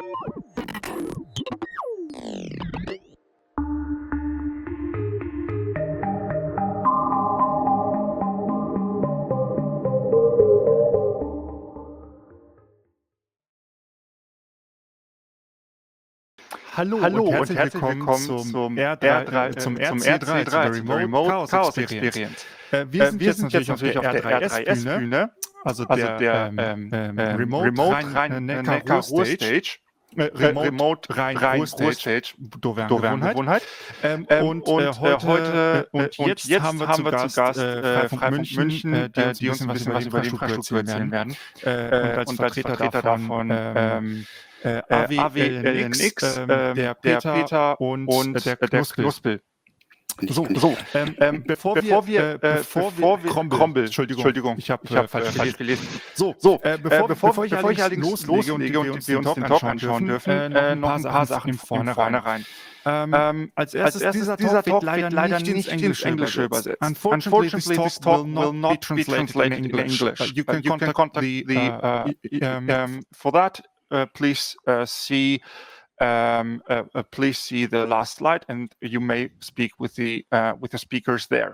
Hallo und herzlich willkommen zum RC3, der Remote Chaos Experience. Wir sind jetzt natürlich auf der R3S-Bühne, also der Remote Rhein-Neckar Ruhr-Stage. Remote Rhein-Ruhr-Stage, doofe Gewohnheit. Und jetzt haben wir zu Gast Freifunk München, die uns ein bisschen was über die Infrastruktur erzählen werden. Und als Vertreter davon AWLNX, der Peter und der Knuspel. Bevor wir Krombel, Entschuldigung, ich habe falsch gelesen. Bevor ich allerdings loslege und wir uns den Talk anschauen dürfen, noch ein paar Sachen im Vornherein. Als erstes, dieser Talk wird leider nicht ins Englische übersetzt. Unfortunately, this talk will not be translated in English. You can contact for that. Please see the last slide, and you may speak with the speakers there.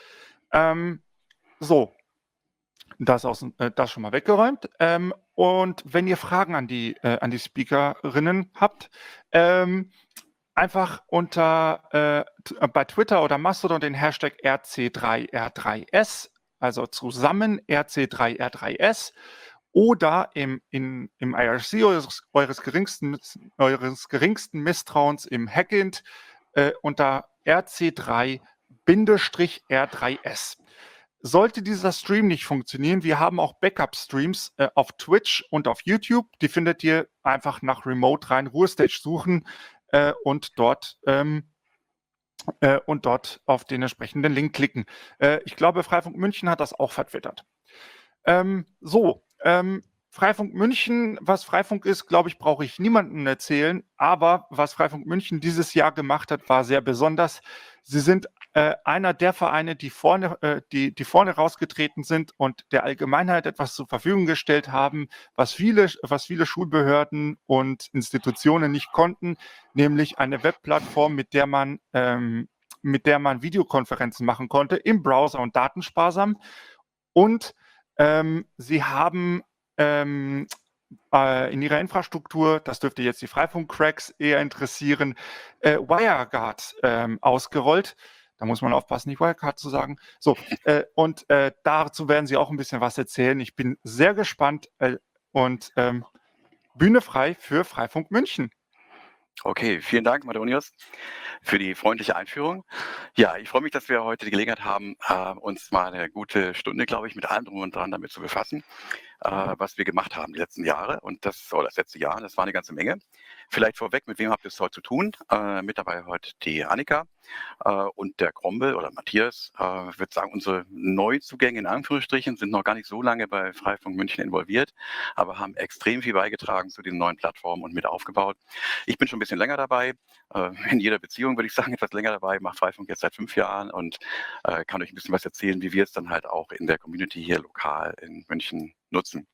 Das schon mal weggeräumt. Und wenn ihr Fragen an die Speakerinnen habt, einfach bei Twitter oder Mastodon den Hashtag RC3R3S, also zusammen RC3R3S. Oder im IRC eures geringsten Misstrauens im Hackint unter RC3-R3S. Sollte dieser Stream nicht funktionieren, wir haben auch Backup-Streams auf Twitch und auf YouTube. Die findet ihr einfach nach Remote Rhein-Ruhr-Stage suchen und dort auf den entsprechenden Link klicken. Ich glaube, Freifunk München hat das auch vertwittert. Freifunk München, was Freifunk ist, glaube ich, brauche ich niemandem erzählen, aber was Freifunk München dieses Jahr gemacht hat, war sehr besonders. Sie sind einer der Vereine, die vorne rausgetreten sind und der Allgemeinheit etwas zur Verfügung gestellt haben, was viele Schulbehörden und Institutionen nicht konnten, nämlich eine Webplattform, mit der man Videokonferenzen machen konnte, im Browser und datensparsam. Und sie haben in ihrer Infrastruktur, das dürfte jetzt die Freifunk-Cracks eher interessieren, WireGuard ausgerollt. Da muss man aufpassen, nicht WireGuard zu sagen. Und dazu werden sie auch ein bisschen was erzählen. Ich bin sehr gespannt und Bühne frei für Freifunk München. Okay, vielen Dank, Madonius, für die freundliche Einführung. Ja, ich freue mich, dass wir heute die Gelegenheit haben, uns mal eine gute Stunde, glaube ich, mit allem drum und dran damit zu befassen, was wir gemacht haben die letzten Jahre. Und das letzte Jahr, das war eine ganze Menge. Vielleicht vorweg, mit wem habt ihr es heute zu tun? Mit dabei heute die Annika und der Krombel oder Matthias. Ich würde sagen, unsere Neuzugänge in Anführungsstrichen sind noch gar nicht so lange bei Freifunk München involviert, aber haben extrem viel beigetragen zu den neuen Plattformen und mit aufgebaut. Ich bin schon ein bisschen länger dabei, in jeder Beziehung würde ich sagen, etwas länger dabei, mache Freifunk jetzt seit 5 Jahren und kann euch ein bisschen was erzählen, wie wir es dann halt auch in der Community hier lokal in München nutzen.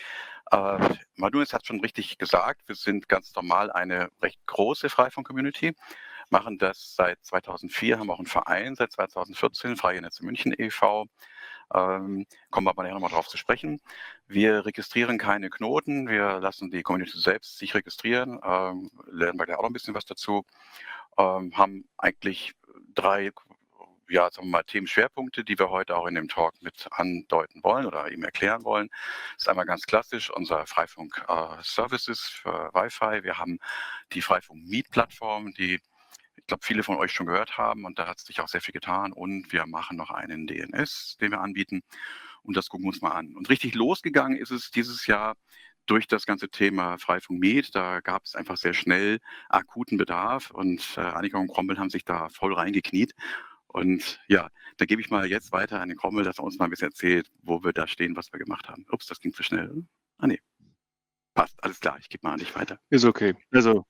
Madunius hat schon richtig gesagt, wir sind ganz normal eine recht große Freifunk-Community, machen das seit 2004, haben auch einen Verein seit 2014, Freie Netze München e.V., kommen wir aber nachher nochmal drauf zu sprechen. Wir registrieren keine Knoten, wir lassen die Community selbst sich registrieren, lernen wir gleich auch noch ein bisschen was dazu, haben eigentlich 3 Themenschwerpunkte, die wir heute auch in dem Talk mit andeuten wollen oder ihm erklären wollen. Das ist einmal ganz klassisch unser Freifunk Services für Wi-Fi. Wir haben die Freifunk Meet-Plattform, die ich glaube, viele von euch schon gehört haben und da hat sich auch sehr viel getan und wir machen noch einen DNS, den wir anbieten und das gucken wir uns mal an. Und richtig losgegangen ist es dieses Jahr durch das ganze Thema Freifunk Meet. Da gab es einfach sehr schnell akuten Bedarf und Annika und Krombel haben sich da voll reingekniet. Und ja, da gebe ich mal jetzt weiter an den Krombel, dass er uns mal ein bisschen erzählt, wo wir da stehen, was wir gemacht haben. Ups, das ging zu schnell. Nee. Passt, alles klar, ich gebe mal an dich weiter. Ist okay. Also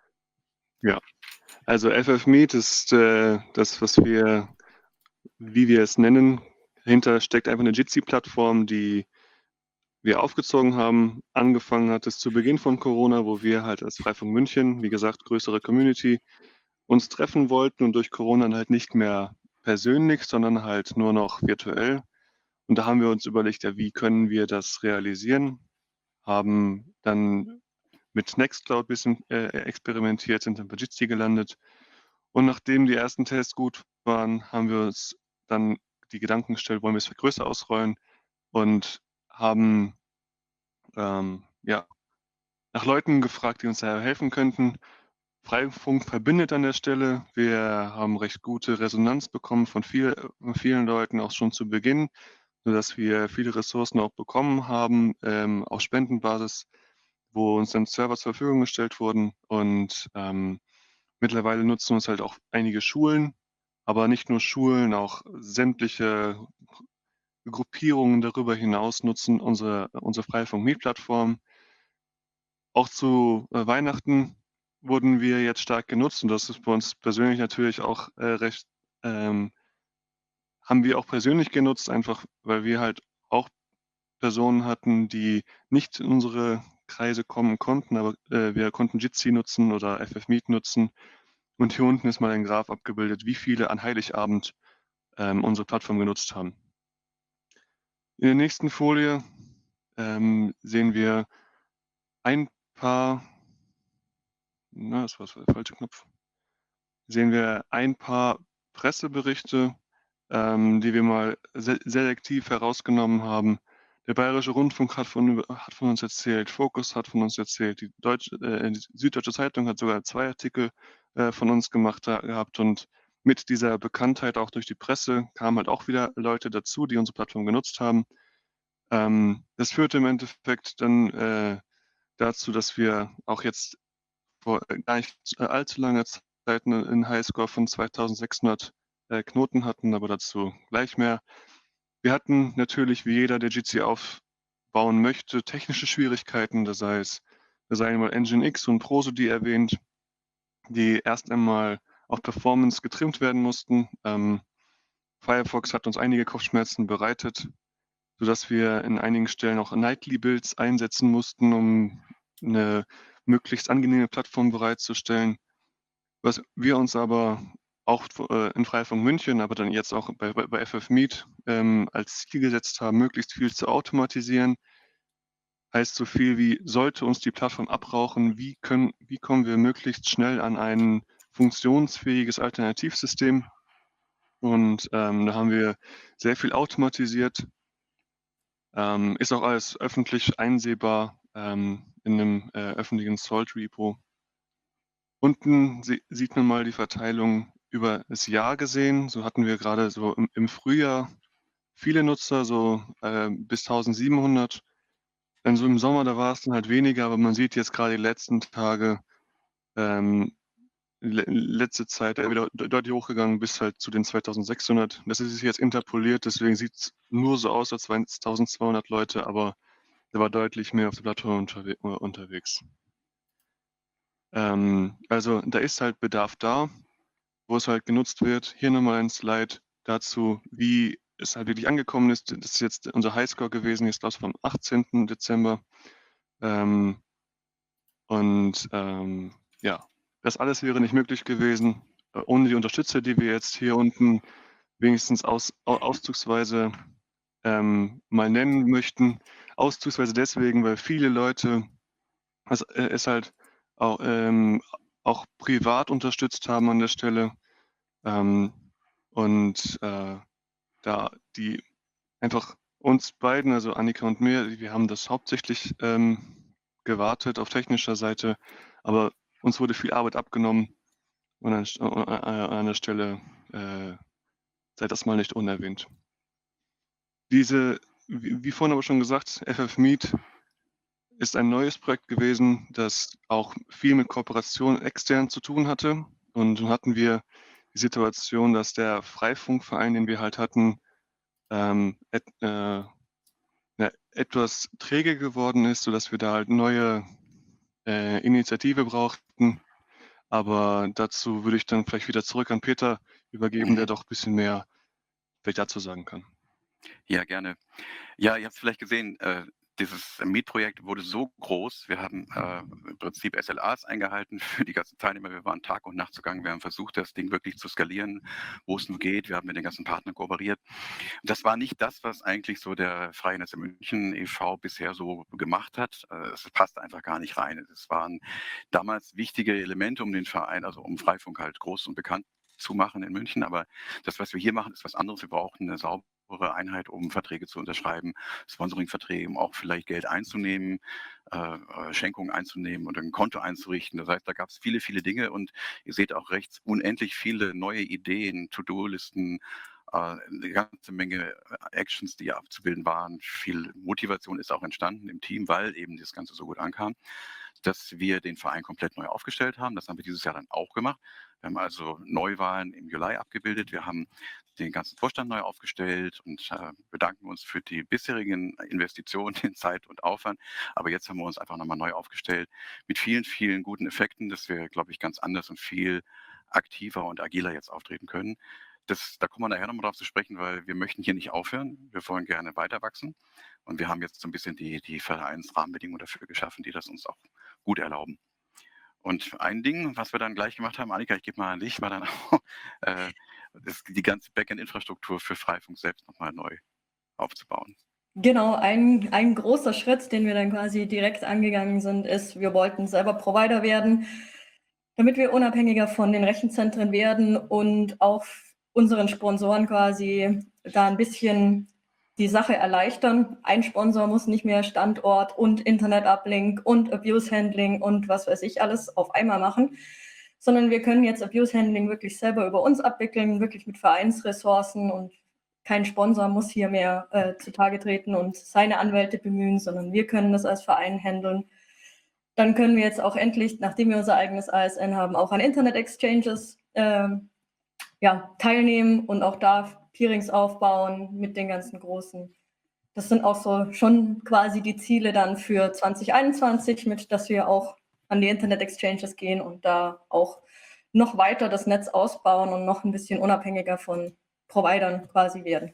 FFmeet ist das, wie wir es nennen. Dahinter steckt einfach eine Jitsi-Plattform, die wir aufgezogen haben. Angefangen hat es zu Beginn von Corona, wo wir halt als Freifunk München, wie gesagt, größere Community, uns treffen wollten und durch Corona dann halt nicht mehr persönlich, sondern halt nur noch virtuell. Und da haben wir uns überlegt, ja, wie können wir das realisieren? Haben dann mit Nextcloud ein bisschen experimentiert, sind dann bei Jitsi gelandet. Und nachdem die ersten Tests gut waren, haben wir uns dann die Gedanken gestellt, wollen wir es für größer ausrollen und haben ja, nach Leuten gefragt, die uns da helfen könnten. Freifunk verbindet an der Stelle. Wir haben recht gute Resonanz bekommen von vielen Leuten, auch schon zu Beginn, sodass wir viele Ressourcen auch bekommen haben, auf Spendenbasis, wo uns dann Server zur Verfügung gestellt wurden. Und mittlerweile nutzen uns halt auch einige Schulen, aber nicht nur Schulen, auch sämtliche Gruppierungen darüber hinaus nutzen unsere Freifunk-Meet-Plattform. Auch zu Weihnachten wurden wir jetzt stark genutzt und das ist bei uns persönlich natürlich auch recht, haben wir auch persönlich genutzt, einfach weil wir halt auch Personen hatten, die nicht in unsere Kreise kommen konnten, aber wir konnten Jitsi nutzen oder FFmeet nutzen. Und hier unten ist mal ein Graph abgebildet, wie viele an Heiligabend unsere Plattform genutzt haben. In der nächsten Folie sehen wir ein paar, das war der falsche Knopf, sehen wir ein paar Presseberichte, die wir mal selektiv herausgenommen haben. Der Bayerische Rundfunk hat von uns erzählt, Focus hat von uns erzählt, die Süddeutsche Zeitung hat sogar 2 Artikel von uns gemacht gehabt und mit dieser Bekanntheit auch durch die Presse kamen halt auch wieder Leute dazu, die unsere Plattform genutzt haben. Das führte im Endeffekt dann dazu, dass wir auch jetzt vor gar nicht allzu langer Zeit einen Highscore von 2600 Knoten hatten, aber dazu gleich mehr. Wir hatten natürlich, wie jeder, der Jitsi aufbauen möchte, technische Schwierigkeiten. Da sei einmal Nginx und Prosody erwähnt, die erst einmal auf Performance getrimmt werden mussten. Firefox hat uns einige Kopfschmerzen bereitet, sodass wir in einigen Stellen auch Nightly-Builds einsetzen mussten, um eine möglichst angenehme Plattform bereitzustellen. Was wir uns aber auch in Freifunk München, aber dann jetzt auch bei FFmeet als Ziel gesetzt haben, möglichst viel zu automatisieren. Heißt so viel wie, sollte uns die Plattform abrauchen, wie kommen wir möglichst schnell an ein funktionsfähiges Alternativsystem? Und da haben wir sehr viel automatisiert. Ist auch alles öffentlich einsehbar in einem öffentlichen Salt-Repo. Unten sieht man mal die Verteilung über das Jahr gesehen. So hatten wir gerade so im Frühjahr viele Nutzer, so bis 1700. Dann so im Sommer, da war es dann halt weniger, aber man sieht jetzt gerade die letzten Tage, letzte Zeit wieder deutlich hochgegangen bis halt zu den 2600. Das ist jetzt interpoliert, deswegen sieht es nur so aus, als wären es 1200 Leute, aber da war deutlich mehr auf der Plattform unterwegs. Also da ist halt Bedarf da, wo es halt genutzt wird. Hier nochmal ein Slide dazu, wie es halt wirklich angekommen ist. Das ist jetzt unser Highscore gewesen, jetzt das vom 18. Dezember. Ja, das alles wäre nicht möglich gewesen, ohne die Unterstützer, die wir jetzt hier unten wenigstens auszugsweise mal nennen möchten. Auszugsweise deswegen, weil viele Leute es halt auch privat unterstützt haben an der Stelle. Da die einfach uns beiden, also Annika und mir, wir haben das hauptsächlich gewartet auf technischer Seite, aber uns wurde viel Arbeit abgenommen und an der Stelle sei das mal nicht unerwähnt. Wie vorhin aber schon gesagt, FFmeet ist ein neues Projekt gewesen, das auch viel mit Kooperation extern zu tun hatte. Und nun hatten wir die Situation, dass der Freifunkverein, den wir halt hatten, etwas träge geworden ist, sodass wir da halt neue Initiative brauchten. Aber dazu würde ich dann vielleicht wieder zurück an Peter übergeben, der doch ein bisschen mehr vielleicht dazu sagen kann. Ja, gerne. Ja, ihr habt es vielleicht gesehen, dieses Mietprojekt wurde so groß. Wir haben im Prinzip SLAs eingehalten für die ganzen Teilnehmer. Wir waren Tag und Nacht zugange. Wir haben versucht, das Ding wirklich zu skalieren, wo es nur geht. Wir haben mit den ganzen Partnern kooperiert. Und das war nicht das, was eigentlich so der Freie Netze München e.V. bisher so gemacht hat. Es passte einfach gar nicht rein. Es waren damals wichtige Elemente, um den Verein, also um Freifunk halt groß und bekannt zu machen in München. Aber das, was wir hier machen, ist was anderes. Wir brauchen eine saubere Einheit, um Verträge zu unterschreiben, Sponsoringverträge, um auch vielleicht Geld einzunehmen, Schenkungen einzunehmen und ein Konto einzurichten. Das heißt, da gab es viele, viele Dinge und ihr seht auch rechts unendlich viele neue Ideen, To-Do-Listen, eine ganze Menge Actions, die abzubilden waren. Viel Motivation ist auch entstanden im Team, weil eben das Ganze so gut ankam, dass wir den Verein komplett neu aufgestellt haben. Das haben wir dieses Jahr dann auch gemacht. Wir haben also Neuwahlen im Juli abgebildet. Wir haben den ganzen Vorstand neu aufgestellt und bedanken uns für die bisherigen Investitionen in Zeit und Aufwand. Aber jetzt haben wir uns einfach nochmal neu aufgestellt mit vielen, vielen guten Effekten, dass wir, glaube ich, ganz anders und viel aktiver und agiler jetzt auftreten können. Da kommen wir nachher nochmal drauf zu sprechen, weil wir möchten hier nicht aufhören. Wir wollen gerne weiter wachsen. Und wir haben jetzt so ein bisschen die Vereinsrahmenbedingungen dafür geschaffen, die das uns auch gut erlauben. Und ein Ding, was wir dann gleich gemacht haben, Annika, ich gebe mal an dich, war dann auch die ganze Backend-Infrastruktur für Freifunk selbst nochmal neu aufzubauen. Genau, ein großer Schritt, den wir dann quasi direkt angegangen sind, ist, wir wollten selber Provider werden, damit wir unabhängiger von den Rechenzentren werden und auch unseren Sponsoren quasi da ein bisschen die Sache erleichtern. Ein Sponsor muss nicht mehr Standort und Internet-Uplink und Abuse-Handling und was weiß ich alles auf einmal machen, sondern wir können jetzt Abuse-Handling wirklich selber über uns abwickeln, wirklich mit Vereinsressourcen, und kein Sponsor muss hier mehr zutage treten und seine Anwälte bemühen, sondern wir können das als Verein handeln. Dann können wir jetzt auch endlich, nachdem wir unser eigenes ASN haben, auch an Internet-Exchanges teilnehmen und auch da Peerings aufbauen mit den ganzen Großen. Das sind auch so schon quasi die Ziele dann für 2021, mit dass wir auch an die Internet-Exchanges gehen und da auch noch weiter das Netz ausbauen und noch ein bisschen unabhängiger von Providern quasi werden.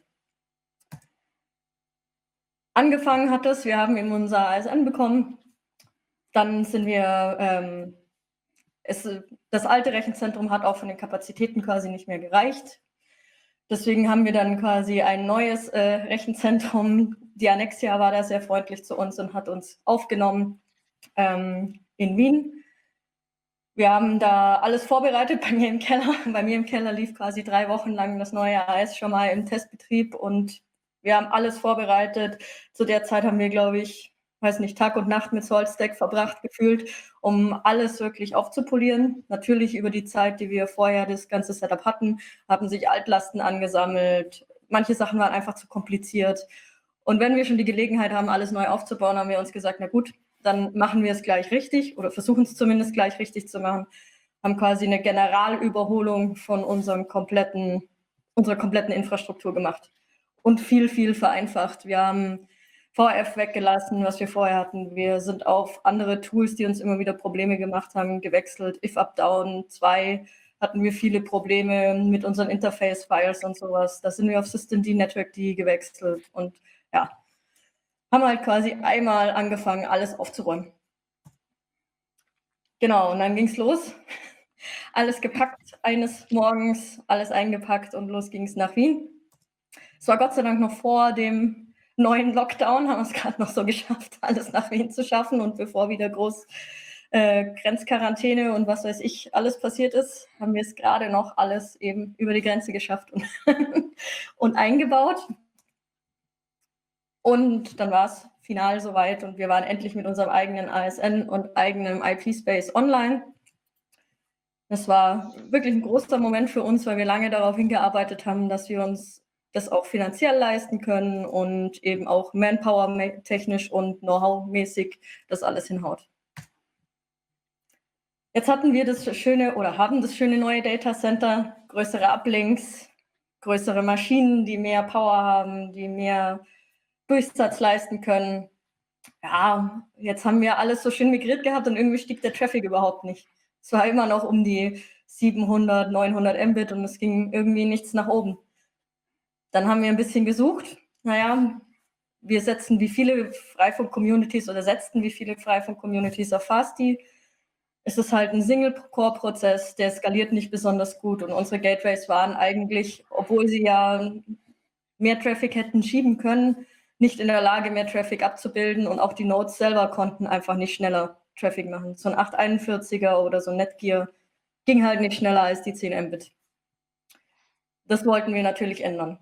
Angefangen hat es, wir haben eben unser ASN bekommen, dann sind wir, das alte Rechenzentrum hat auch von den Kapazitäten quasi nicht mehr gereicht. Deswegen haben wir dann quasi ein neues Rechenzentrum. Die Annexia war da sehr freundlich zu uns und hat uns aufgenommen in Wien. Wir haben da alles vorbereitet bei mir im Keller. Bei mir im Keller lief quasi 3 Wochen lang das neue AS schon mal im Testbetrieb und wir haben alles vorbereitet. Zu der Zeit haben wir, glaube ich, Tag und Nacht mit SaltStack verbracht gefühlt, um alles wirklich aufzupolieren. Natürlich über die Zeit, die wir vorher das ganze Setup hatten, haben sich Altlasten angesammelt. Manche Sachen waren einfach zu kompliziert. Und wenn wir schon die Gelegenheit haben, alles neu aufzubauen, haben wir uns gesagt, na gut, dann machen wir es gleich richtig oder versuchen es zumindest gleich richtig zu machen. Haben quasi eine Generalüberholung von unserer kompletten Infrastruktur gemacht und viel, viel vereinfacht. Wir haben VRF weggelassen, was wir vorher hatten. Wir sind auf andere Tools, die uns immer wieder Probleme gemacht haben, gewechselt. If Up Down 2 hatten wir viele Probleme mit unseren Interface-Files und sowas. Da sind wir auf Systemd, Networkd gewechselt und ja, haben halt quasi einmal angefangen, alles aufzuräumen. Genau, und dann ging es los. Alles gepackt, eines Morgens, alles eingepackt und los ging es nach Wien. Es war Gott sei Dank noch vor dem neuen Lockdown, haben wir es gerade noch so geschafft, alles nach Wien zu schaffen. Und bevor wieder groß Grenzquarantäne und was weiß ich alles passiert ist, haben wir es gerade noch alles eben über die Grenze geschafft und, und eingebaut. Und dann war es final soweit und wir waren endlich mit unserem eigenen ASN und eigenem IP-Space online. Das war wirklich ein großer Moment für uns, weil wir lange darauf hingearbeitet haben, dass wir uns das auch finanziell leisten können und eben auch Manpower-technisch und Know-how-mäßig das alles hinhaut. Jetzt hatten wir haben das schöne neue Data Center, größere Uplinks, größere Maschinen, die mehr Power haben, die mehr Durchsatz leisten können. Ja, jetzt haben wir alles so schön migriert gehabt und irgendwie stieg der Traffic überhaupt nicht. Es war immer noch um die 700, 900 Mbit und es ging irgendwie nichts nach oben. Dann haben wir ein bisschen gesucht. Naja, wir setzen wie viele Freifunk-Communities auf Fasti. Es ist halt ein Single-Core-Prozess, der skaliert nicht besonders gut und unsere Gateways waren eigentlich, obwohl sie ja mehr Traffic hätten schieben können, nicht in der Lage, mehr Traffic abzubilden und auch die Nodes selber konnten einfach nicht schneller Traffic machen. So ein 841er oder so ein Netgear ging halt nicht schneller als die 10 Mbit. Das wollten wir natürlich ändern.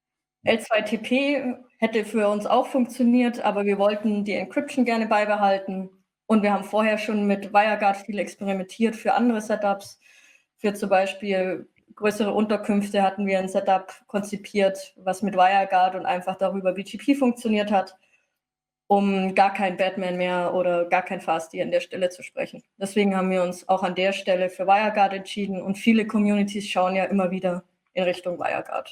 L2TP hätte für uns auch funktioniert, aber wir wollten die Encryption gerne beibehalten. Und wir haben vorher schon mit WireGuard viel experimentiert für andere Setups. Für zum Beispiel größere Unterkünfte hatten wir ein Setup konzipiert, was mit WireGuard und einfach darüber BGP funktioniert hat, um gar kein Batman mehr oder gar kein Fasti an der Stelle zu sprechen. Deswegen haben wir uns auch an der Stelle für WireGuard entschieden und viele Communities schauen ja immer wieder in Richtung WireGuard.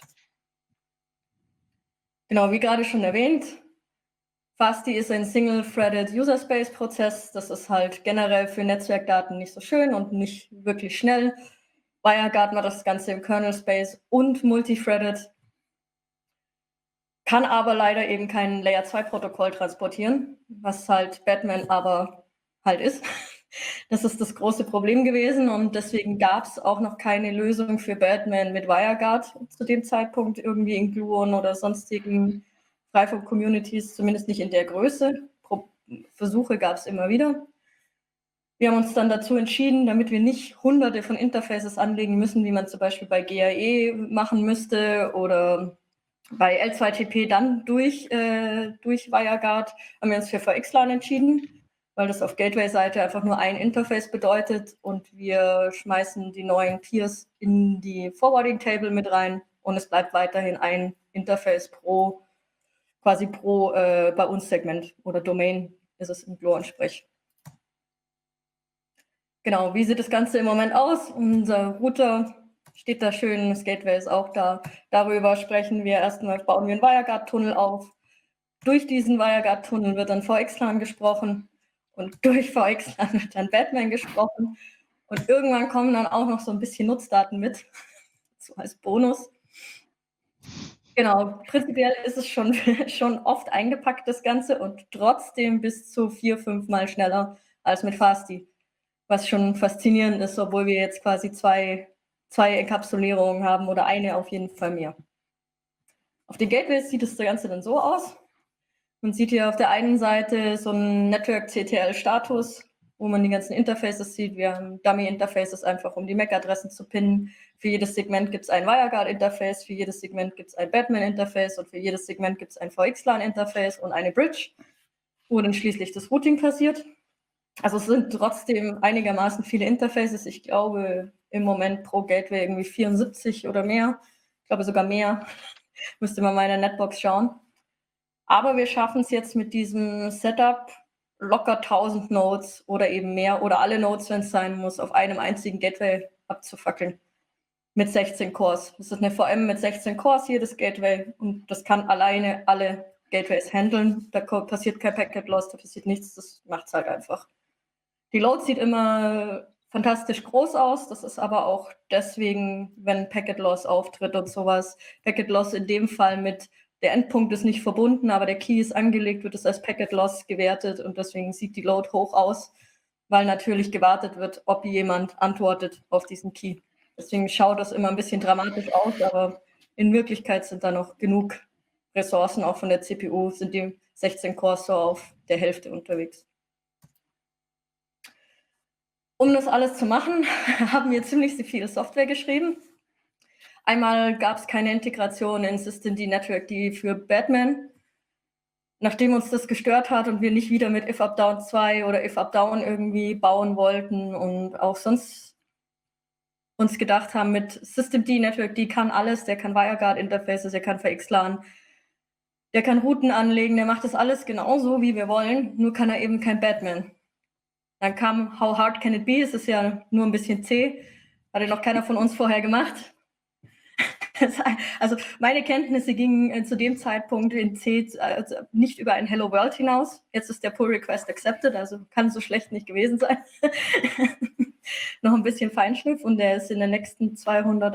Genau, wie gerade schon erwähnt, Fasti ist ein Single-Threaded User-Space-Prozess. Das ist halt generell für Netzwerkdaten nicht so schön und nicht wirklich schnell. WireGuard macht das Ganze im Kernel-Space und multithreaded, kann aber leider eben kein Layer-2-Protokoll transportieren, was halt Batman aber halt ist. Das ist das große Problem gewesen und deswegen gab es auch noch keine Lösung für Batman mit WireGuard zu dem Zeitpunkt irgendwie in Gluon oder sonstigen Freifunk-Communities, zumindest nicht in der Größe. Versuche gab es immer wieder. Wir haben uns dann dazu entschieden, damit wir nicht hunderte von Interfaces anlegen müssen, wie man zum Beispiel bei GAE machen müsste oder bei L2TP dann durch WireGuard, haben wir uns für VXLAN entschieden, weil das auf Gateway-Seite einfach nur ein Interface bedeutet und wir schmeißen die neuen Peers in die Forwarding-Table mit rein und es bleibt weiterhin ein Interface pro bei uns Segment oder Domain ist es im Gluon-Sprech. Genau, wie sieht das Ganze im Moment aus? Unser Router steht da schön, das Gateway ist auch da. Darüber sprechen wir erstmal, bauen wir einen WireGuard-Tunnel auf. Durch diesen WireGuard-Tunnel wird dann VXLAN gesprochen und durch VXLAN wird dann Batman gesprochen. Und irgendwann kommen dann auch noch so ein bisschen Nutzdaten mit, so als Bonus. Genau, prinzipiell ist es schon oft eingepackt, das Ganze, und trotzdem bis zu 4-5 Mal schneller als mit Fasti. Was schon faszinierend ist, obwohl wir jetzt quasi zwei Enkapsulierungen haben oder eine auf jeden Fall mehr. Auf den Gateways sieht das Ganze dann so aus. Man sieht hier auf der einen Seite so einen Network-CTL-Status, wo man die ganzen Interfaces sieht. Wir haben Dummy-Interfaces einfach, um die MAC-Adressen zu pinnen. Für jedes Segment gibt es ein WireGuard-Interface, für jedes Segment gibt es ein Batman-Interface und für jedes Segment gibt es ein VXLAN-Interface und eine Bridge, wo dann schließlich das Routing passiert. Also es sind trotzdem einigermaßen viele Interfaces. Ich glaube im Moment pro Gateway irgendwie 74 oder mehr. Ich glaube sogar mehr. Müsste man mal in der Netbox schauen. Aber wir schaffen es jetzt mit diesem Setup locker 1000 Nodes oder eben mehr oder alle Nodes, wenn es sein muss, auf einem einzigen Gateway abzufackeln. Mit 16 Cores. Das ist eine VM mit 16 Cores, jedes Gateway. Und das kann alleine alle Gateways handeln. Da passiert kein Packet Loss, da passiert nichts. Das macht es halt einfach. Die Load sieht immer fantastisch groß aus. Das ist aber auch deswegen, wenn Packet Loss auftritt und sowas. Packet Loss in dem Fall mit der Endpunkt ist nicht verbunden, aber der Key ist angelegt, wird es als Packet Loss gewertet und deswegen sieht die Load hoch aus, weil natürlich gewartet wird, ob jemand antwortet auf diesen Key. Deswegen schaut das immer ein bisschen dramatisch aus, aber in Wirklichkeit sind da noch genug Ressourcen, auch von der CPU, sind die 16 Cores so auf der Hälfte unterwegs. Um das alles zu machen, haben wir ziemlich viel Software geschrieben. Einmal gab es keine Integration in Systemd Networkd für Batman. Nachdem uns das gestört hat und wir nicht wieder mit if-up-down 2 oder if-up-down irgendwie bauen wollten und auch sonst uns gedacht haben, mit Systemd Networkd kann alles, der kann WireGuard-Interfaces, der kann VXLAN, der kann Routen anlegen, der macht das alles genauso, wie wir wollen, nur kann er eben kein Batman. Dann kam How Hard Can It Be? Es ist ja nur ein bisschen C. Hatte noch keiner von uns vorher gemacht. Also meine Kenntnisse gingen zu dem Zeitpunkt in C nicht über ein Hello World hinaus. Jetzt ist der Pull Request accepted, also kann so schlecht nicht gewesen sein. Noch ein bisschen Feinschliff und der ist in der nächsten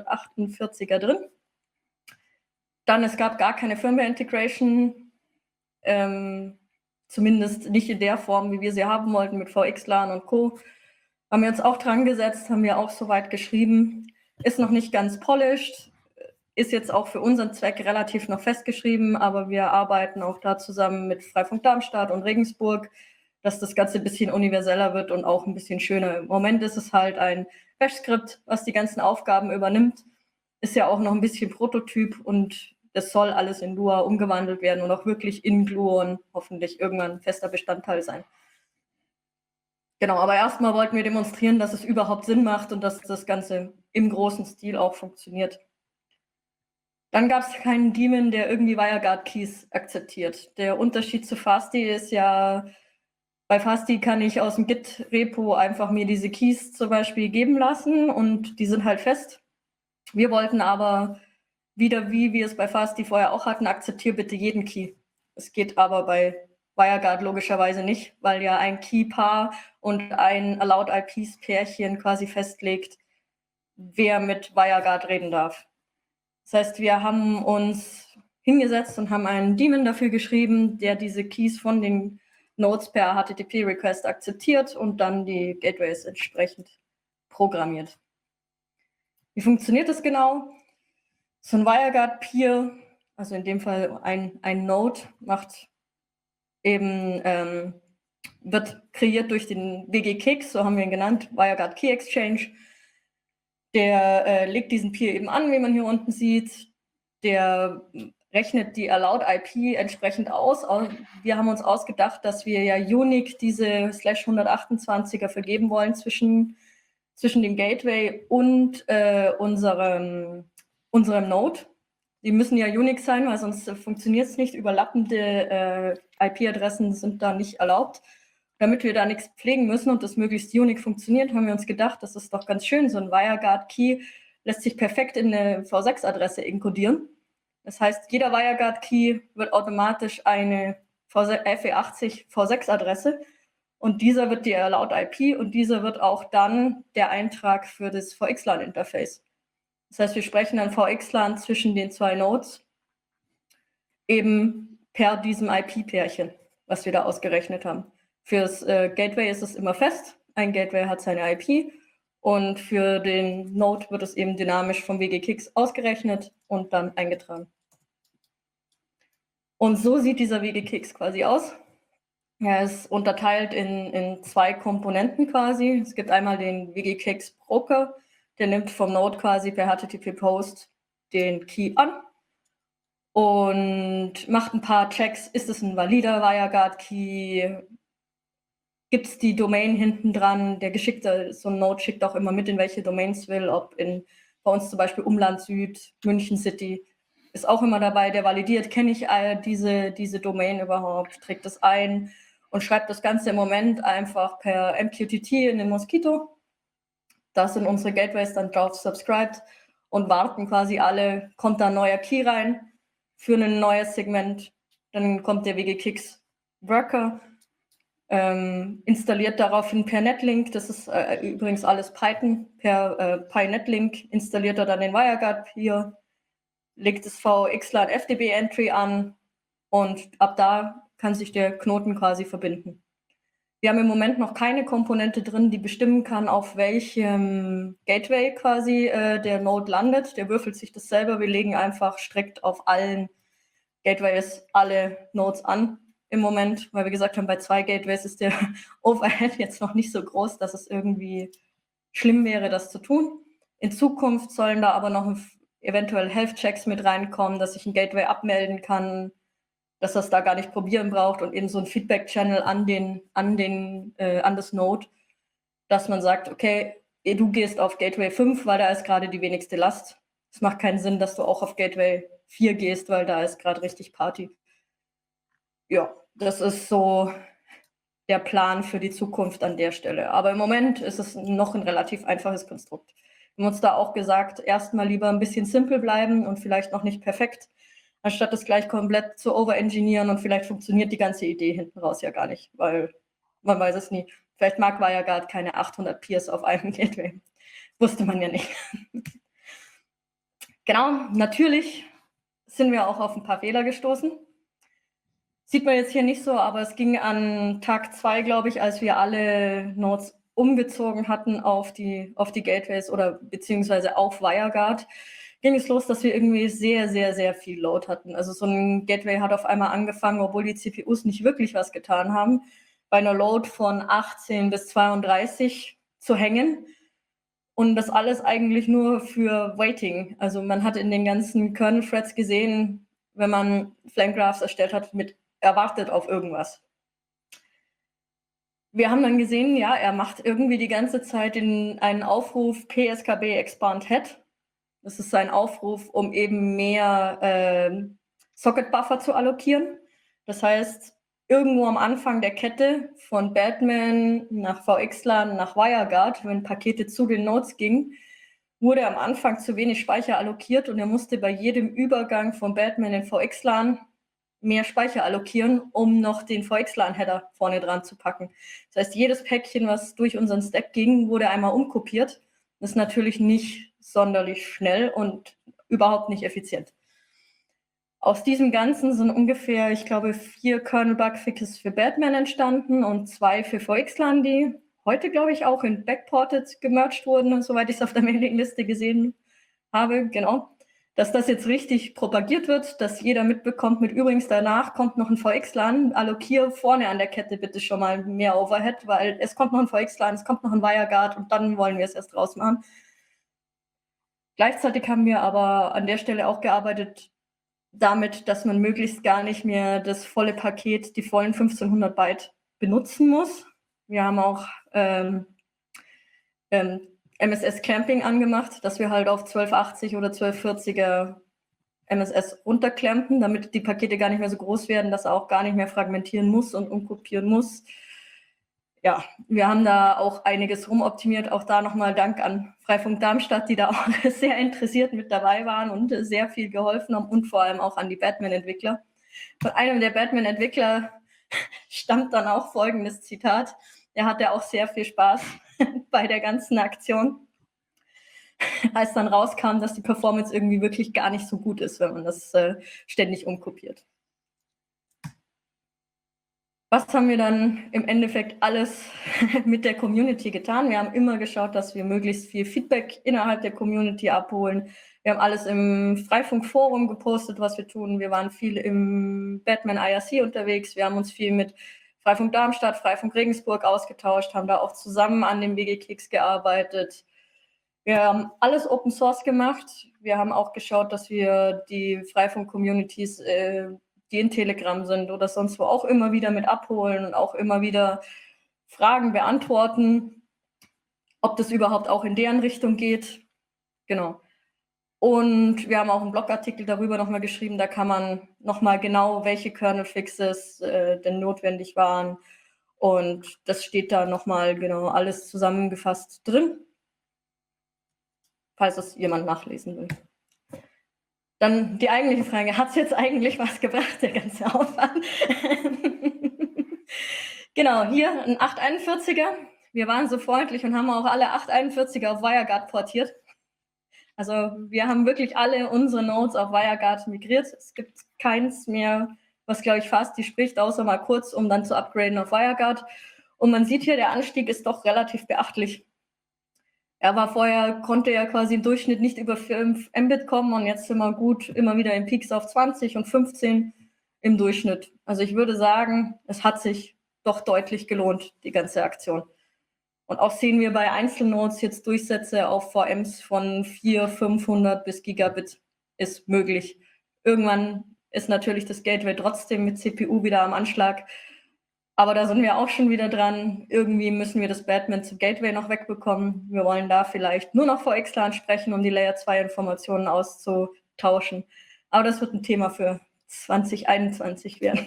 248er drin. Dann, es gab gar keine Firmware Integration. Zumindest nicht in der Form, wie wir sie haben wollten, mit VXLAN und Co. Haben wir uns auch dran gesetzt, haben wir auch soweit geschrieben. Ist noch nicht ganz polished, ist jetzt auch für unseren Zweck relativ noch festgeschrieben, aber wir arbeiten auch da zusammen mit Freifunk Darmstadt und Regensburg, dass das Ganze ein bisschen universeller wird und auch ein bisschen schöner. Im Moment ist es halt ein Bash-Skript, was die ganzen Aufgaben übernimmt. Ist ja auch noch ein bisschen Prototyp und es soll alles in Lua umgewandelt werden und auch wirklich in Gluon hoffentlich irgendwann fester Bestandteil sein. Genau, aber erstmal wollten wir demonstrieren, dass es überhaupt Sinn macht und dass das Ganze im großen Stil auch funktioniert. Dann gab es keinen Daemon, der irgendwie WireGuard-Keys akzeptiert. Der Unterschied zu Fasti ist ja, bei Fasti kann ich aus dem Git-Repo einfach mir diese Keys zum Beispiel geben lassen und die sind halt fest. Wir wollten aber wieder, wie wir es bei Fasti vorher auch hatten, akzeptiere bitte jeden Key. Es geht aber bei WireGuard logischerweise nicht, weil ja ein Key-Paar und ein Allowed IPs-Pärchen quasi festlegt, wer mit WireGuard reden darf. Das heißt, wir haben uns hingesetzt und haben einen Daemon dafür geschrieben, der diese Keys von den Nodes per HTTP-Request akzeptiert und dann die Gateways entsprechend programmiert. Wie funktioniert das genau? So ein WireGuard-Peer, also in dem Fall ein Node, wird kreiert durch den WG-Kix, so haben wir ihn genannt, WireGuard Key Exchange. Der legt diesen Peer eben an, wie man hier unten sieht. Der rechnet die Allowed IP entsprechend aus. Wir haben uns ausgedacht, dass wir ja unique diese /128er vergeben wollen zwischen dem Gateway und unserem Node. Die müssen ja unique sein, weil sonst funktioniert es nicht. Überlappende IP-Adressen sind da nicht erlaubt. Damit wir da nichts pflegen müssen und das möglichst unique funktioniert, haben wir uns gedacht, das ist doch ganz schön. So ein WireGuard-Key lässt sich perfekt in eine V6-Adresse enkodieren. Das heißt, jeder WireGuard-Key wird automatisch eine FE80 V6-Adresse und dieser wird die Allowed IP und dieser wird auch dann der Eintrag für das VXLAN-Interface. Das heißt, wir sprechen dann VXLAN zwischen den zwei Nodes eben per diesem IP-Pärchen, was wir da ausgerechnet haben. Fürs Gateway ist es immer fest. Ein Gateway hat seine IP und für den Node wird es eben dynamisch vom WG-Kix ausgerechnet und dann eingetragen. Und so sieht dieser WG-Kix quasi aus. Er ist unterteilt in zwei Komponenten quasi. Es gibt einmal den WG-Kix Broker, der nimmt vom Node quasi per HTTP-Post den Key an und macht ein paar Checks. Ist es ein valider WireGuard-Key? Gibt es die Domain hinten dran? So ein Node schickt auch immer mit, in welche Domains will, ob bei uns zum Beispiel Umland Süd, München City, ist auch immer dabei, der validiert, kenne ich diese Domain überhaupt, trägt das ein und schreibt das Ganze im Moment einfach per MQTT in den Mosquito. Da sind unsere Gateways dann drauf subscribed und warten quasi alle, kommt da ein neuer Key rein für ein neues Segment, dann kommt der WG-Kix Worker, installiert daraufhin per Netlink, das ist übrigens alles Python, per PyNetlink installiert er dann den WireGuard hier, legt das VXLAN FDB-Entry an und ab da kann sich der Knoten quasi verbinden. Wir haben im Moment noch keine Komponente drin, die bestimmen kann, auf welchem Gateway quasi der Node landet. Der würfelt sich das selber. Wir legen einfach strikt auf allen Gateways alle Nodes an im Moment, weil wir gesagt haben, bei 2 Gateways ist der Overhead jetzt noch nicht so groß, dass es irgendwie schlimm wäre, das zu tun. In Zukunft sollen da aber noch eventuell Health-Checks mit reinkommen, dass ich ein Gateway abmelden kann, dass das da gar nicht probieren braucht und eben so ein Feedback-Channel an das Node, dass man sagt, okay, du gehst auf Gateway 5, weil da ist gerade die wenigste Last. Es macht keinen Sinn, dass du auch auf Gateway 4 gehst, weil da ist gerade richtig Party. Ja, das ist so der Plan für die Zukunft an der Stelle. Aber im Moment ist es noch ein relativ einfaches Konstrukt. Wir haben uns da auch gesagt, erstmal lieber ein bisschen simpel bleiben und vielleicht noch nicht perfekt, anstatt das gleich komplett zu overengineeren und vielleicht funktioniert die ganze Idee hinten raus ja gar nicht, weil man weiß es nie. Vielleicht mag WireGuard keine 800 Peers auf einem Gateway. Wusste man ja nicht. Genau, natürlich sind wir auch auf ein paar Fehler gestoßen. Sieht man jetzt hier nicht so, aber es ging an Tag 2, glaube ich, als wir alle Nodes umgezogen hatten auf die Gateways oder beziehungsweise auf WireGuard, ging es los, dass wir irgendwie sehr, sehr, sehr viel Load hatten. Also so ein Gateway hat auf einmal angefangen, obwohl die CPUs nicht wirklich was getan haben, bei einer Load von 18 bis 32 zu hängen. Und das alles eigentlich nur für Waiting. Also man hat in den ganzen Kernel-Threads gesehen, wenn man Flame Graphs erstellt hat, mit erwartet auf irgendwas. Wir haben dann gesehen, ja, er macht irgendwie die ganze Zeit einen Aufruf PSKB expand head. Das ist sein Aufruf, um eben mehr Socket-Buffer zu allokieren. Das heißt, irgendwo am Anfang der Kette von Batman nach VXLAN nach WireGuard, wenn Pakete zu den Nodes gingen, wurde am Anfang zu wenig Speicher allokiert und er musste bei jedem Übergang von Batman in VXLAN mehr Speicher allokieren, um noch den VXLAN-Header vorne dran zu packen. Das heißt, jedes Päckchen, was durch unseren Stack ging, wurde einmal umkopiert. Das ist natürlich nicht sonderlich schnell und überhaupt nicht effizient. Aus diesem Ganzen sind ungefähr, ich glaube, 4 Kernel-Bug-Fixes für Batman entstanden und 2 für VXLAN, die heute, glaube ich, auch in Backported gemerged wurden, soweit ich es auf der Mailingliste gesehen habe. Genau. Dass das jetzt richtig propagiert wird, dass jeder mitbekommt, mit übrigens danach kommt noch ein VXLAN, allokiere vorne an der Kette bitte schon mal mehr Overhead, weil es kommt noch ein VXLAN, es kommt noch ein WireGuard und dann wollen wir es erst rausmachen. Gleichzeitig haben wir aber an der Stelle auch gearbeitet damit, dass man möglichst gar nicht mehr das volle Paket, die vollen 1500 Byte benutzen muss. Wir haben auch MSS Clamping angemacht, dass wir halt auf 1280 oder 1240er MSS runterklampen, damit die Pakete gar nicht mehr so groß werden, dass er auch gar nicht mehr fragmentieren muss und umkopieren muss. Ja, wir haben da auch einiges rumoptimiert. Auch da nochmal Dank an Freifunk Darmstadt, die da auch sehr interessiert mit dabei waren und sehr viel geholfen haben und vor allem auch an die Batman-Entwickler. Von einem der Batman-Entwickler stammt dann auch folgendes Zitat. Er hatte auch sehr viel Spaß bei der ganzen Aktion, als dann rauskam, dass die Performance irgendwie wirklich gar nicht so gut ist, wenn man das ständig umkopiert. Was haben wir dann im Endeffekt alles mit der Community getan? Wir haben immer geschaut, dass wir möglichst viel Feedback innerhalb der Community abholen. Wir haben alles im Freifunk-Forum gepostet, was wir tun. Wir waren viel im Batman IRC unterwegs. Wir haben uns viel mit Freifunk Darmstadt, Freifunk Regensburg ausgetauscht, haben da auch zusammen an dem BG-Kicks gearbeitet. Wir haben alles Open Source gemacht. Wir haben auch geschaut, dass wir die Freifunk-Communities, die in Telegram sind oder sonst wo, auch immer wieder mit abholen und auch immer wieder Fragen beantworten, ob das überhaupt auch in deren Richtung geht. Genau. Und wir haben auch einen Blogartikel darüber nochmal geschrieben, da kann man nochmal genau, welche Kernel-Fixes denn notwendig waren. Und das steht da nochmal genau alles zusammengefasst drin, falls es jemand nachlesen will. Dann die eigentliche Frage, hat es jetzt eigentlich was gebracht, der ganze Aufwand? Genau, hier ein 841er. Wir waren so freundlich und haben auch alle 841er auf WireGuard portiert. Also wir haben wirklich alle unsere Nodes auf WireGuard migriert. Es gibt keins mehr, was, glaube ich, fast die spricht, außer mal kurz, um dann zu upgraden auf WireGuard. Und man sieht hier, der Anstieg ist doch relativ beachtlich. Er war vorher, konnte ja quasi im Durchschnitt nicht über 5 Mbit kommen und jetzt sind wir gut immer wieder in Peaks auf 20 und 15 im Durchschnitt. Also ich würde sagen, es hat sich doch deutlich gelohnt, die ganze Aktion. Und auch sehen wir bei Einzelnodes jetzt Durchsätze auf VMs von 400, 500 bis Gigabit ist möglich. Irgendwann ist natürlich das Gateway trotzdem mit CPU wieder am Anschlag. Aber da sind wir auch schon wieder dran. Irgendwie müssen wir das Batman zum Gateway noch wegbekommen. Wir wollen da vielleicht nur noch VXLAN sprechen, um die Layer 2 Informationen auszutauschen. Aber das wird ein Thema für 2021 werden.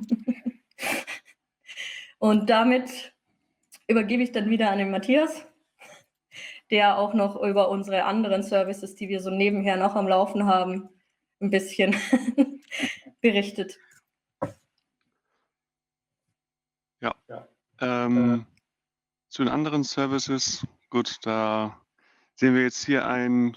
Und damit übergebe ich dann wieder an den Matthias, der auch noch über unsere anderen Services, die wir so nebenher noch am Laufen haben, ein bisschen berichtet. Ja. Zu den anderen Services, gut, da sehen wir jetzt hier einen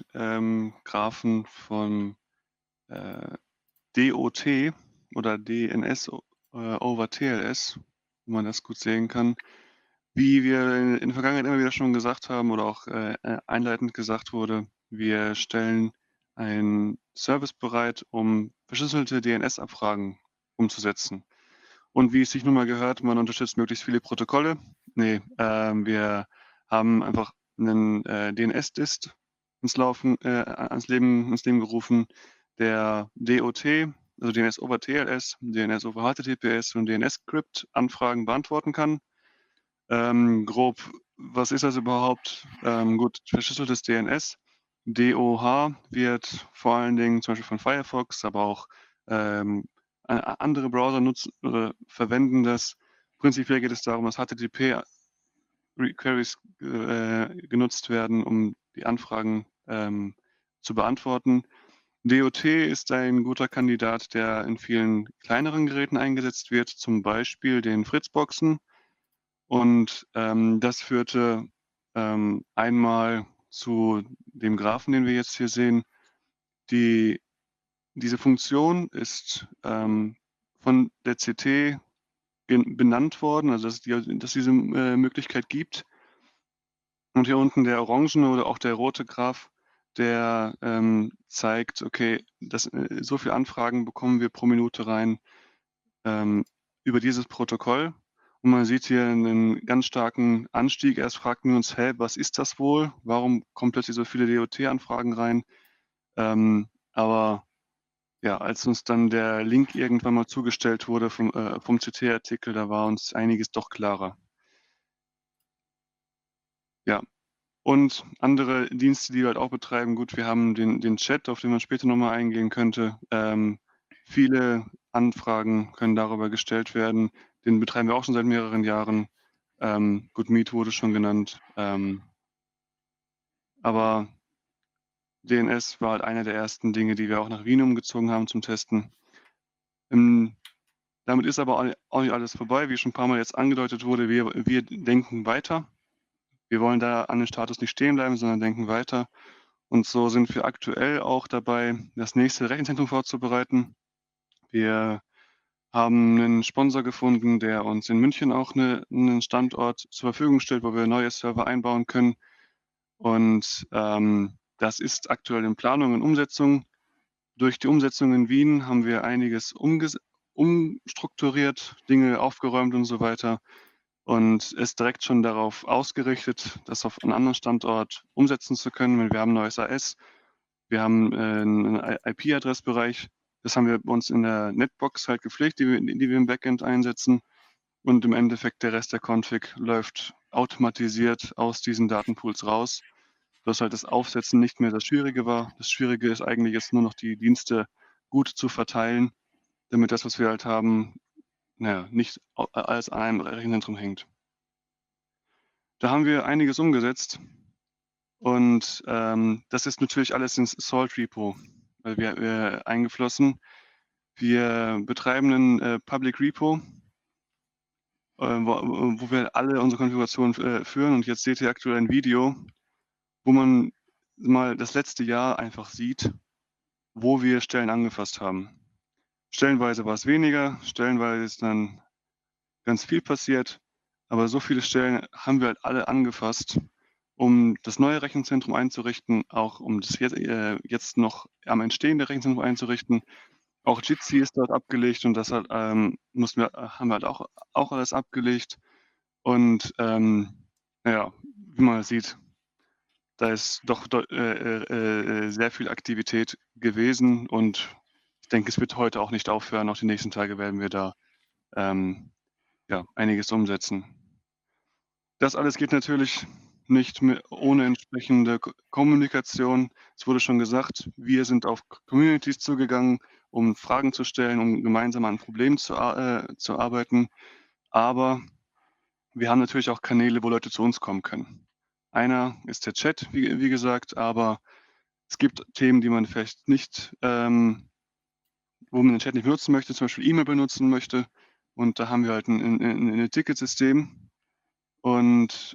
Graphen von DOT oder DNS over TLS, wo man das gut sehen kann. Wie wir in der Vergangenheit immer wieder schon gesagt haben oder auch einleitend gesagt wurde, wir stellen einen Service bereit, um verschlüsselte DNS-Abfragen umzusetzen. Und wie es sich nun mal gehört, man unterstützt möglichst viele Protokolle. Nee, wir haben einfach einen DNS-Dist ans Leben gerufen, der DOT, also DNS over TLS, DNS over HTTPS und DNS-Script Anfragen beantworten kann. Grob, was ist das überhaupt? Gut, verschlüsseltes DNS. DOH wird vor allen Dingen zum Beispiel von Firefox, aber auch andere Browser nutzen oder verwenden das. Prinzipiell geht es darum, dass HTTP-Queries genutzt werden, um die Anfragen zu beantworten. DOT ist ein guter Kandidat, der in vielen kleineren Geräten eingesetzt wird, zum Beispiel den Fritzboxen. Und das führte einmal zu dem Graphen, den wir jetzt hier sehen. Diese Funktion ist von der CT benannt worden, also dass es diese Möglichkeit gibt. Und hier unten der orangene oder auch der rote Graph, der zeigt, okay, so viele Anfragen bekommen wir pro Minute rein über dieses Protokoll. Und man sieht hier einen ganz starken Anstieg. Erst fragten wir uns, was ist das wohl? Warum kommen plötzlich so viele DOT-Anfragen rein? Aber ja, als uns dann der Link irgendwann mal zugestellt wurde vom CT-Artikel, da war uns einiges doch klarer. Ja, und andere Dienste, die wir halt auch betreiben, gut, wir haben den Chat, auf den man später nochmal eingehen könnte. Viele Anfragen können darüber gestellt werden. Den betreiben wir auch schon seit mehreren Jahren. GoodMeet wurde schon genannt. Aber DNS war halt einer der ersten Dinge, die wir auch nach Wien umgezogen haben zum Testen. Damit ist aber auch nicht alles vorbei. Wie schon ein paar Mal jetzt angedeutet wurde, wir denken weiter. Wir wollen da an dem Status nicht stehen bleiben, sondern denken weiter. Und so sind wir aktuell auch dabei, das nächste Rechenzentrum vorzubereiten. Wir haben einen Sponsor gefunden, der uns in München auch einen Standort zur Verfügung stellt, wo wir neue Server einbauen können. Und das ist aktuell in Planung und Umsetzung. Durch die Umsetzung in Wien haben wir einiges umstrukturiert, Dinge aufgeräumt und so weiter. Und ist direkt schon darauf ausgerichtet, das auf einem anderen Standort umsetzen zu können. Wir haben ein neues AS, wir haben einen IP-Adressbereich. Das haben wir bei uns in der Netbox halt gepflegt, die wir im Backend einsetzen. Und im Endeffekt der Rest der Config läuft automatisiert aus diesen Datenpools raus, dass halt das Aufsetzen nicht mehr das Schwierige war. Das Schwierige ist eigentlich jetzt nur noch die Dienste gut zu verteilen, damit das, was wir halt haben, nicht alles an einem Rechenzentrum hängt. Da haben wir einiges umgesetzt und das ist natürlich alles ins Salt Repo eingeflossen. Wir betreiben einen Public Repo, wo wir alle unsere Konfigurationen führen, und jetzt seht ihr aktuell ein Video, wo man mal das letzte Jahr einfach sieht, wo wir Stellen angefasst haben. Stellenweise war es weniger, stellenweise ist dann ganz viel passiert, aber so viele Stellen haben wir halt alle angefasst, um das neue Rechenzentrum einzurichten, auch um das jetzt noch am entstehende Rechenzentrum einzurichten. Auch Jitsi ist dort abgelegt und das halt, haben wir halt auch alles abgelegt. Und wie man sieht, da ist doch sehr viel Aktivität gewesen, und ich denke, es wird heute auch nicht aufhören. Auch die nächsten Tage werden wir da einiges umsetzen. Das alles geht natürlich nicht mehr ohne entsprechende Kommunikation. Es wurde schon gesagt, wir sind auf Communities zugegangen, um Fragen zu stellen, um gemeinsam an Problemen zu arbeiten. Aber wir haben natürlich auch Kanäle, wo Leute zu uns kommen können. Einer ist der Chat, wie gesagt, aber es gibt Themen, die man vielleicht nicht, wo man den Chat nicht benutzen möchte, zum Beispiel E-Mail benutzen möchte. Und da haben wir halt ein Ticketsystem. Und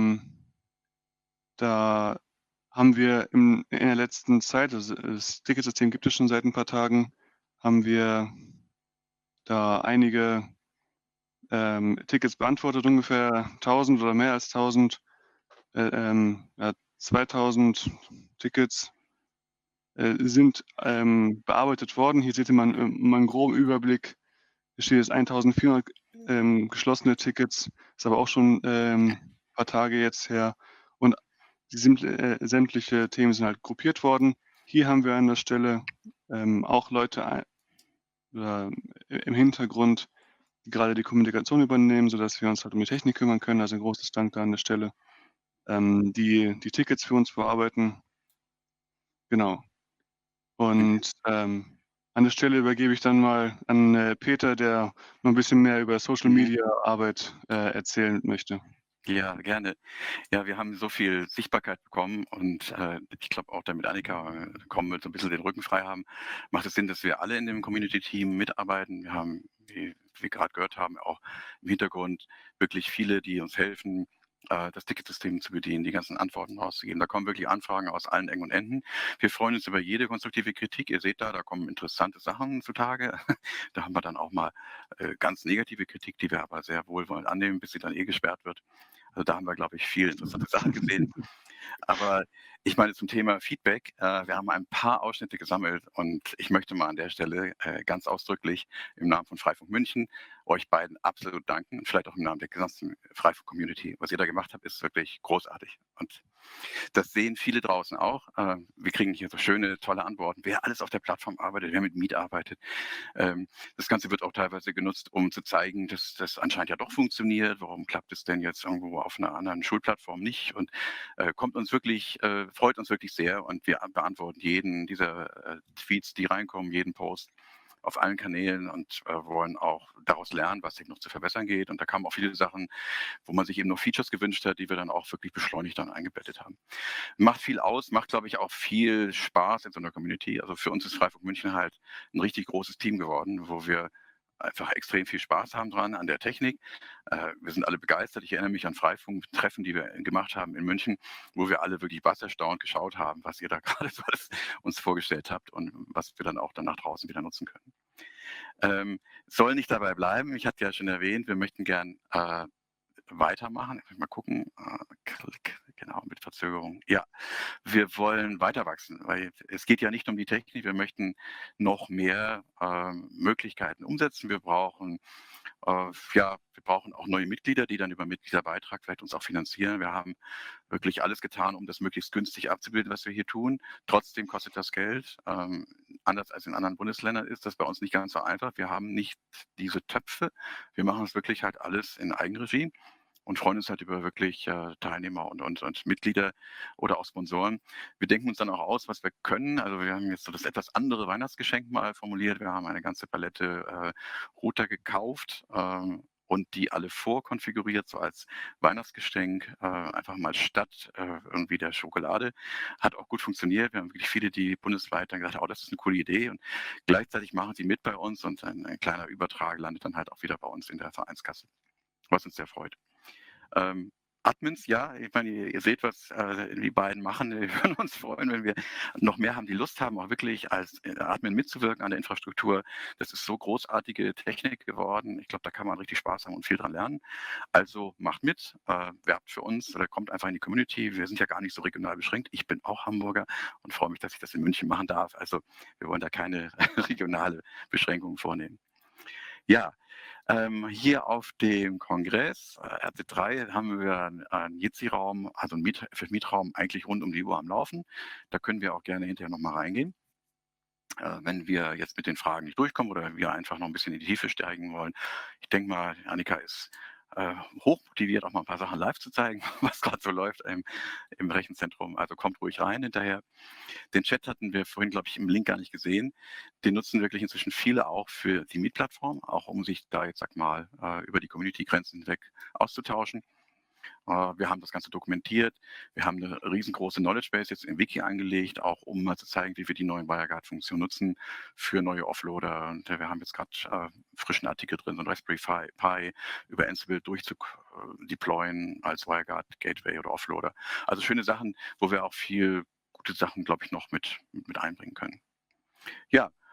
da haben wir in der letzten Zeit, also das Ticketsystem gibt es schon seit ein paar Tagen, haben wir da einige Tickets beantwortet, ungefähr 1000 oder mehr als 1000, 2000 Tickets sind bearbeitet worden. Hier seht ihr mal einen groben Überblick. Hier steht jetzt 1400 geschlossene Tickets, ist aber auch schon paar Tage jetzt her. Und die sämtliche Themen sind halt gruppiert worden. Hier haben wir an der Stelle auch Leute im Hintergrund, die gerade die Kommunikation übernehmen, sodass wir uns halt um die Technik kümmern können. Also ein großes Dank da an der Stelle. Die Tickets für uns bearbeiten. Genau. Und an der Stelle übergebe ich dann mal an Peter, der noch ein bisschen mehr über Social Media Arbeit erzählen möchte. Ja, gerne. Ja, wir haben so viel Sichtbarkeit bekommen und ich glaube auch, damit Annika kommen wird, so ein bisschen den Rücken frei haben, macht es Sinn, dass wir alle in dem Community-Team mitarbeiten. Wir haben, wie wir gerade gehört haben, auch im Hintergrund wirklich viele, die uns helfen, das Ticketsystem zu bedienen, die ganzen Antworten rauszugeben. Da kommen wirklich Anfragen aus allen Ecken und Enden. Wir freuen uns über jede konstruktive Kritik. Ihr seht da kommen interessante Sachen zutage. Da haben wir dann auch mal ganz negative Kritik, die wir aber sehr wohlwollend annehmen, bis sie dann gesperrt wird. Also da haben wir, glaube ich, viel interessante Sachen gesehen. Aber ich meine zum Thema Feedback, wir haben ein paar Ausschnitte gesammelt und ich möchte mal an der Stelle ganz ausdrücklich im Namen von Freifunk München euch beiden absolut danken und vielleicht auch im Namen der gesamten Freifunk-Community. Was ihr da gemacht habt, ist wirklich großartig. Und das sehen viele draußen auch. Wir kriegen hier so schöne, tolle Antworten. Wer alles auf der Plattform arbeitet, wer mit Meet arbeitet. Das Ganze wird auch teilweise genutzt, um zu zeigen, dass das anscheinend ja doch funktioniert. Warum klappt es denn jetzt irgendwo auf einer anderen Schulplattform nicht? Und freut uns wirklich sehr. Und wir beantworten jeden dieser Tweets, die reinkommen, jeden Post auf allen Kanälen und wollen auch daraus lernen, was sich noch zu verbessern geht. Und da kamen auch viele Sachen, wo man sich eben noch Features gewünscht hat, die wir dann auch wirklich beschleunigt dann eingebettet haben. Macht viel aus, macht, glaube ich, auch viel Spaß in so einer Community. Also für uns ist Freifunk München halt ein richtig großes Team geworden, wo wir einfach extrem viel Spaß haben dran an der Technik. Wir sind alle begeistert. Ich erinnere mich an Freifunk-Treffen, die wir gemacht haben in München, wo wir alle wirklich wasserstaunt geschaut haben, was ihr da gerade so alles uns vorgestellt habt und was wir dann auch dann nach draußen wieder nutzen können. Soll nicht dabei bleiben. Ich hatte ja schon erwähnt, wir möchten gern weitermachen. Ich muss mal gucken. Genau, mit Verzögerung. Ja, wir wollen weiter wachsen, weil es geht ja nicht um die Technik. Wir möchten noch mehr Möglichkeiten umsetzen. Wir brauchen auch neue Mitglieder, die dann über Mitgliederbeitrag vielleicht uns auch finanzieren. Wir haben wirklich alles getan, um das möglichst günstig abzubilden, was wir hier tun. Trotzdem kostet das Geld. Anders als in anderen Bundesländern ist das bei uns nicht ganz so einfach. Wir haben nicht diese Töpfe. Wir machen es wirklich halt alles in Eigenregie und freuen uns halt über wirklich Teilnehmer und Mitglieder oder auch Sponsoren. Wir denken uns dann auch aus, was wir können. Also wir haben jetzt so das etwas andere Weihnachtsgeschenk mal formuliert. Wir haben eine ganze Palette Router gekauft und die alle vorkonfiguriert, so als Weihnachtsgeschenk, einfach mal statt irgendwie der Schokolade. Hat auch gut funktioniert. Wir haben wirklich viele, die bundesweit dann gesagt haben, oh, das ist eine coole Idee. Und gleichzeitig machen sie mit bei uns und ein kleiner Übertrag landet dann halt auch wieder bei uns in der Vereinskasse, was uns sehr freut. Admins, ja, ich meine, ihr seht, was die beiden machen. Wir würden uns freuen, wenn wir noch mehr haben, die Lust haben, auch wirklich als Admin mitzuwirken an der Infrastruktur. Das ist so großartige Technik geworden. Ich glaube, da kann man richtig Spaß haben und viel dran lernen. Also macht mit, werbt für uns oder kommt einfach in die Community. Wir sind ja gar nicht so regional beschränkt. Ich bin auch Hamburger und freue mich, dass ich das in München machen darf. Also wir wollen da keine regionale Beschränkungen vornehmen. Ja, hier auf dem Kongress RC3 haben wir einen Jitsi-Raum, also einen Mietraum eigentlich rund um die Uhr am Laufen. Da können wir auch gerne hinterher nochmal reingehen. Wenn wir jetzt mit den Fragen nicht durchkommen oder wir einfach noch ein bisschen in die Tiefe steigen wollen. Ich denke mal, Annika ist hochmotiviert, auch mal ein paar Sachen live zu zeigen, was gerade so läuft im Rechenzentrum. Also kommt ruhig rein hinterher. Den Chat hatten wir vorhin, glaube ich, im Link gar nicht gesehen. Den nutzen wirklich inzwischen viele auch für die Mietplattform, auch um sich da jetzt, sag mal, über die Community-Grenzen hinweg auszutauschen. Wir haben das Ganze dokumentiert. Wir haben eine riesengroße Knowledge Base jetzt im Wiki angelegt, auch um mal zu zeigen, wie wir die neuen WireGuard-Funktionen nutzen für neue Offloader. Und wir haben jetzt gerade frischen Artikel drin, so ein Raspberry Pi über Ansible durchdeployen als WireGuard Gateway oder Offloader. Also schöne Sachen, wo wir auch viel gute Sachen, glaube ich, noch mit einbringen können. Ja,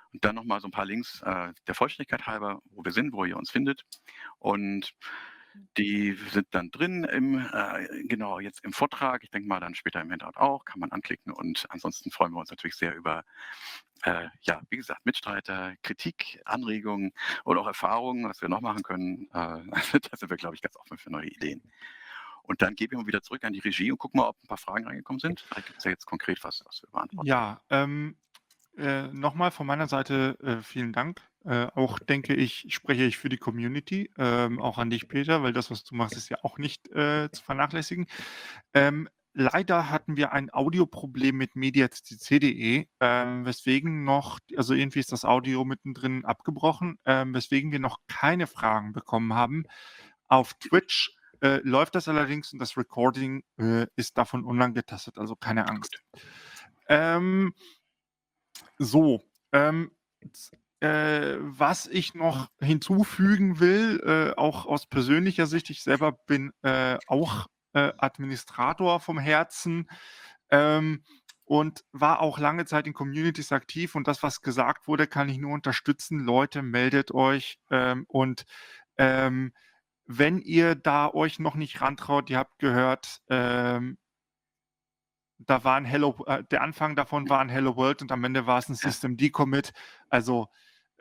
Und dann nochmal so ein paar Links der Vollständigkeit halber, wo wir sind, wo ihr uns findet. Und die sind dann drin genau jetzt im Vortrag. Ich denke mal dann später im Handout auch, kann man anklicken. Und ansonsten freuen wir uns natürlich sehr über, wie gesagt, Mitstreiter, Kritik, Anregungen und auch Erfahrungen, was wir noch machen können. Da sind wir, glaube ich, ganz offen für neue Ideen. Und dann geben wir wieder zurück an die Regie und gucken mal, ob ein paar Fragen reingekommen sind. Da gibt es ja jetzt konkret was wir beantworten. Ja, nochmal von meiner Seite vielen Dank. Auch denke ich, spreche ich für die Community, auch an dich, Peter, weil das, was du machst, ist ja auch nicht zu vernachlässigen. Leider hatten wir ein Audioproblem mit media.cc.de, weswegen also irgendwie ist das Audio mittendrin abgebrochen, weswegen wir noch keine Fragen bekommen haben. Auf Twitch läuft das allerdings und das Recording ist davon unangetastet, also keine Angst. Was ich noch hinzufügen will, auch aus persönlicher Sicht, ich selber bin auch Administrator vom Herzen und war auch lange Zeit in Communities aktiv und das, was gesagt wurde, kann ich nur unterstützen. Leute, meldet euch und wenn ihr da euch noch nicht rantraut, ihr habt gehört, da war der Anfang davon war ein Hello World und am Ende war es ein Systemd-Commit. Also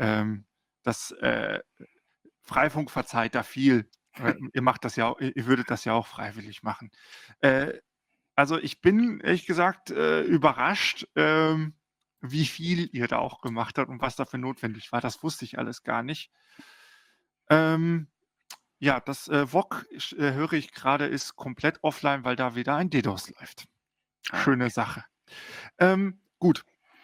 Freifunk verzeiht da viel. Ihr macht das ja, ihr würdet das ja auch freiwillig machen. Also ich bin ehrlich gesagt überrascht, wie viel ihr da auch gemacht habt und was dafür notwendig war. Das wusste ich alles gar nicht. Das VOG höre ich gerade ist komplett offline, weil da wieder ein DDoS läuft. Schöne Sache. Gut.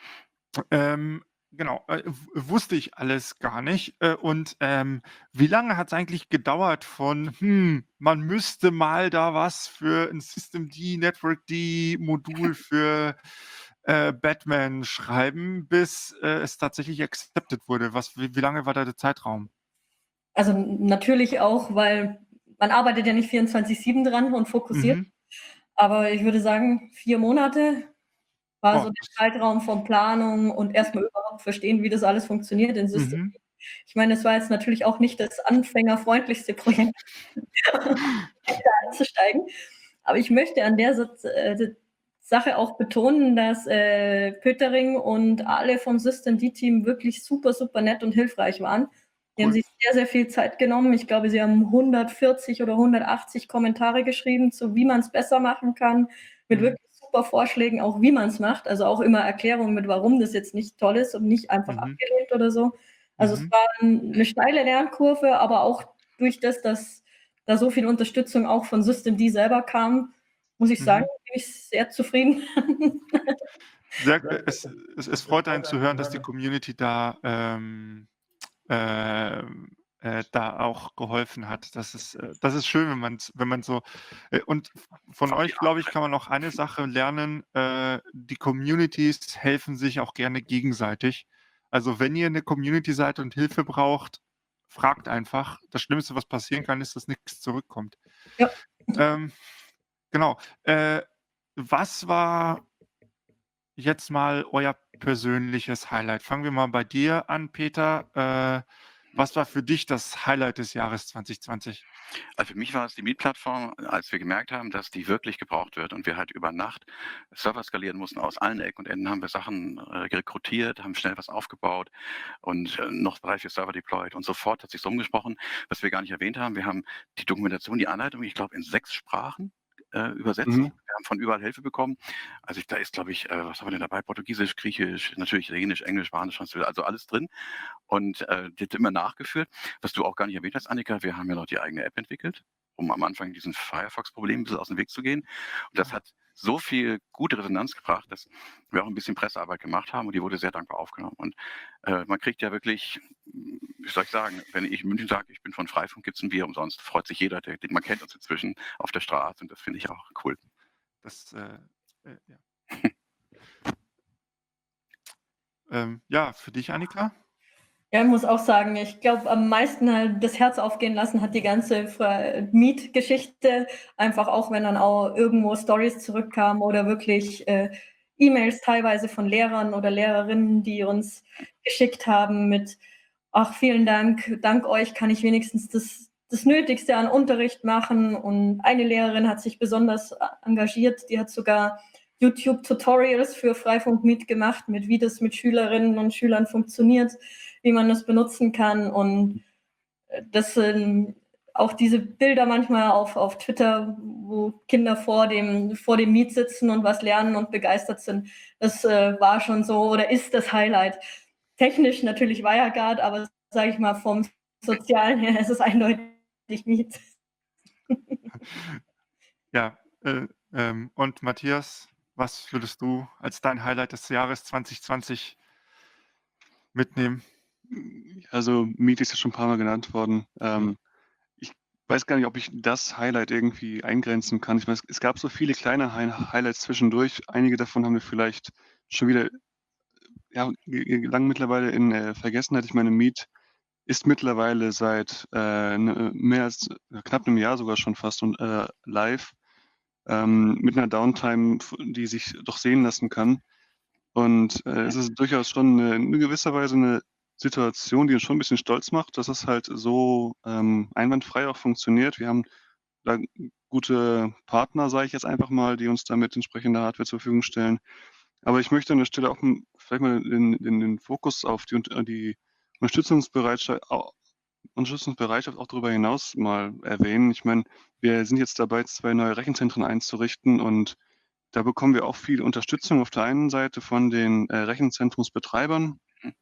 Genau, wusste ich alles gar nicht. Und wie lange hat es eigentlich gedauert von, man müsste mal da was für ein Systemd, Networkd Modul für Batman schreiben, bis es tatsächlich accepted wurde? Wie lange war da der Zeitraum? Also natürlich auch, weil man arbeitet ja nicht 24/7 dran und fokussiert. Aber ich würde sagen, 4 Monate war so der Zeitraum von Planung und erstmal überhaupt verstehen, wie das alles funktioniert in Systemd. Ich meine, es war jetzt natürlich auch nicht das anfängerfreundlichste Projekt, da einzusteigen. Aber ich möchte an der Sache auch betonen, dass Pöttering und alle vom Systemd-Team wirklich super, super nett und hilfreich waren. Die haben sich sehr, sehr viel Zeit genommen. Ich glaube, sie haben 140 oder 180 Kommentare geschrieben, zu wie man es besser machen kann, mit wirklich super Vorschlägen, auch wie man es macht. Also auch immer Erklärungen mit, warum das jetzt nicht toll ist und nicht einfach abgelehnt oder so. Also es war eine steile Lernkurve, aber auch durch das, dass da so viel Unterstützung auch von Systemd selber kam, muss ich sagen, bin ich sehr zufrieden. Es freut einen zu hören, dass die Community da auch geholfen hat. Das ist schön, wenn man so und von euch, glaube ich, kann man noch eine Sache lernen. Die Communities helfen sich auch gerne gegenseitig. Also wenn ihr eine Community seid und Hilfe braucht, fragt einfach. Das Schlimmste, was passieren kann, ist, dass nichts zurückkommt. Ja. Genau. Was war jetzt mal euer persönliches Highlight? Fangen wir mal bei dir an, Peter. Was war für dich das Highlight des Jahres 2020? Also für mich war es die Mietplattform, als wir gemerkt haben, dass die wirklich gebraucht wird und wir halt über Nacht Server skalieren mussten aus allen Ecken und Enden, haben wir Sachen rekrutiert, haben schnell was aufgebaut und noch 3, 4 Server deployed und sofort hat sich rumgesprochen, was wir gar nicht erwähnt haben. Wir haben die Dokumentation, die Anleitung, ich glaube, in 6 Sprachen übersetzt. Wir haben von überall Hilfe bekommen. Also da ist, glaube ich, was haben wir denn dabei? Portugiesisch, Griechisch, natürlich Italienisch, Englisch, Spanisch, Französisch, also alles drin. Und die hat immer nachgeführt. Was du auch gar nicht erwähnt hast, Annika, wir haben ja noch die eigene App entwickelt, um am Anfang diesen Firefox-Problem ein bisschen aus dem Weg zu gehen. Und das hat so viel gute Resonanz gebracht, dass wir auch ein bisschen Pressearbeit gemacht haben und die wurde sehr dankbar aufgenommen. Und man kriegt ja wirklich, wie soll ich sagen, wenn ich in München sage, ich bin von Freifunk, gibt es ein Bier umsonst. Freut sich jeder, man kennt uns inzwischen auf der Straße und das finde ich auch cool. Für dich, Annika? Ja, ich muss auch sagen, ich glaube, am meisten halt das Herz aufgehen lassen hat die ganze Mietgeschichte. Einfach auch, wenn dann auch irgendwo Stories zurückkamen oder wirklich E-Mails teilweise von Lehrern oder Lehrerinnen, die uns geschickt haben mit: „Ach, vielen Dank. Dank euch kann ich wenigstens das Nötigste an Unterricht machen.“ Und eine Lehrerin hat sich besonders engagiert. Die hat sogar YouTube-Tutorials für Freifunk mitgemacht, wie das mit Schülerinnen und Schülern funktioniert, wie man das benutzen kann. Und das sind auch diese Bilder manchmal auf Twitter, wo Kinder vor dem Meet sitzen und was lernen und begeistert sind. Das war schon so oder ist das Highlight. Technisch natürlich WireGuard, aber sage ich mal, vom Sozialen her ist es eindeutig Meet. Ja, und Matthias, was würdest du als dein Highlight des Jahres 2020 mitnehmen? Also Meet ist ja schon ein paar Mal genannt worden. Ich weiß gar nicht, ob ich das Highlight irgendwie eingrenzen kann. Ich meine, es gab so viele kleine Highlights zwischendurch. Einige davon haben wir vielleicht schon wieder lang mittlerweile in Vergessenheit. Ich meine, Meet ist mittlerweile seit mehr als knapp einem Jahr sogar schon fast und live mit einer Downtime, die sich doch sehen lassen kann. Und es ist durchaus schon in gewisser Weise eine Situation, die uns schon ein bisschen stolz macht, dass es halt so einwandfrei auch funktioniert. Wir haben da gute Partner, sage ich jetzt einfach mal, die uns da mit entsprechender Hardware zur Verfügung stellen. Aber ich möchte an der Stelle auch vielleicht mal den Fokus auf die Unterstützungsbereitschaft auch darüber hinaus mal erwähnen. Ich meine, wir sind jetzt dabei, 2 neue Rechenzentren einzurichten und da bekommen wir auch viel Unterstützung auf der einen Seite von den Rechenzentrumsbetreibern.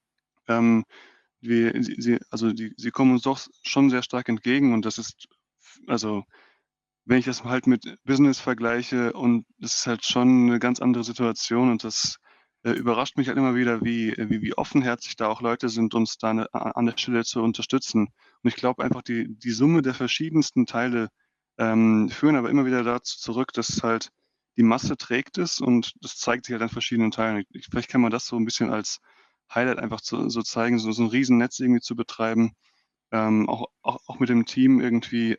Sie kommen uns doch schon sehr stark entgegen und das ist, also wenn ich das halt mit Business vergleiche und das ist halt schon eine ganz andere Situation und das überrascht mich halt immer wieder, wie offenherzig da auch Leute sind, uns da an der Stelle zu unterstützen. Und ich glaube einfach, die Summe der verschiedensten Teile führen aber immer wieder dazu zurück, dass halt die Masse trägt es und das zeigt sich halt an verschiedenen Teilen. Vielleicht kann man das so ein bisschen als Highlight einfach so zeigen, so ein Riesennetz irgendwie zu betreiben, auch mit dem Team irgendwie.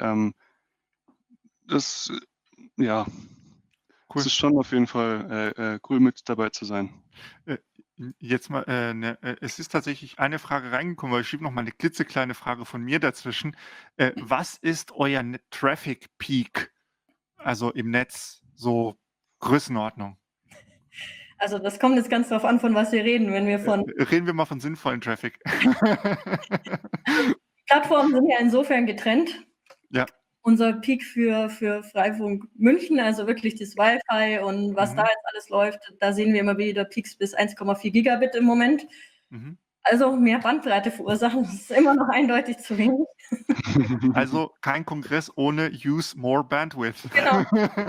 Das, ja, Cool. es ist schon auf jeden Fall cool, mit dabei zu sein. Jetzt mal, es ist tatsächlich eine Frage reingekommen, aber ich schiebe noch mal eine klitzekleine Frage von mir dazwischen. Was ist euer Traffic Peak? Also im Netz, so Größenordnung. Also das kommt jetzt ganz drauf an, von was wir reden. Wenn wir von Reden wir mal von sinnvollen Traffic. Plattformen sind ja insofern getrennt. Ja. Unser Peak für Freifunk München, also wirklich das Wi-Fi und was da jetzt alles läuft, da sehen wir immer wieder Peaks bis 1,4 Gigabit im Moment. Also mehr Bandbreite verursachen, das ist immer noch eindeutig zu wenig. Also kein Kongress ohne Use More Bandwidth. Genau.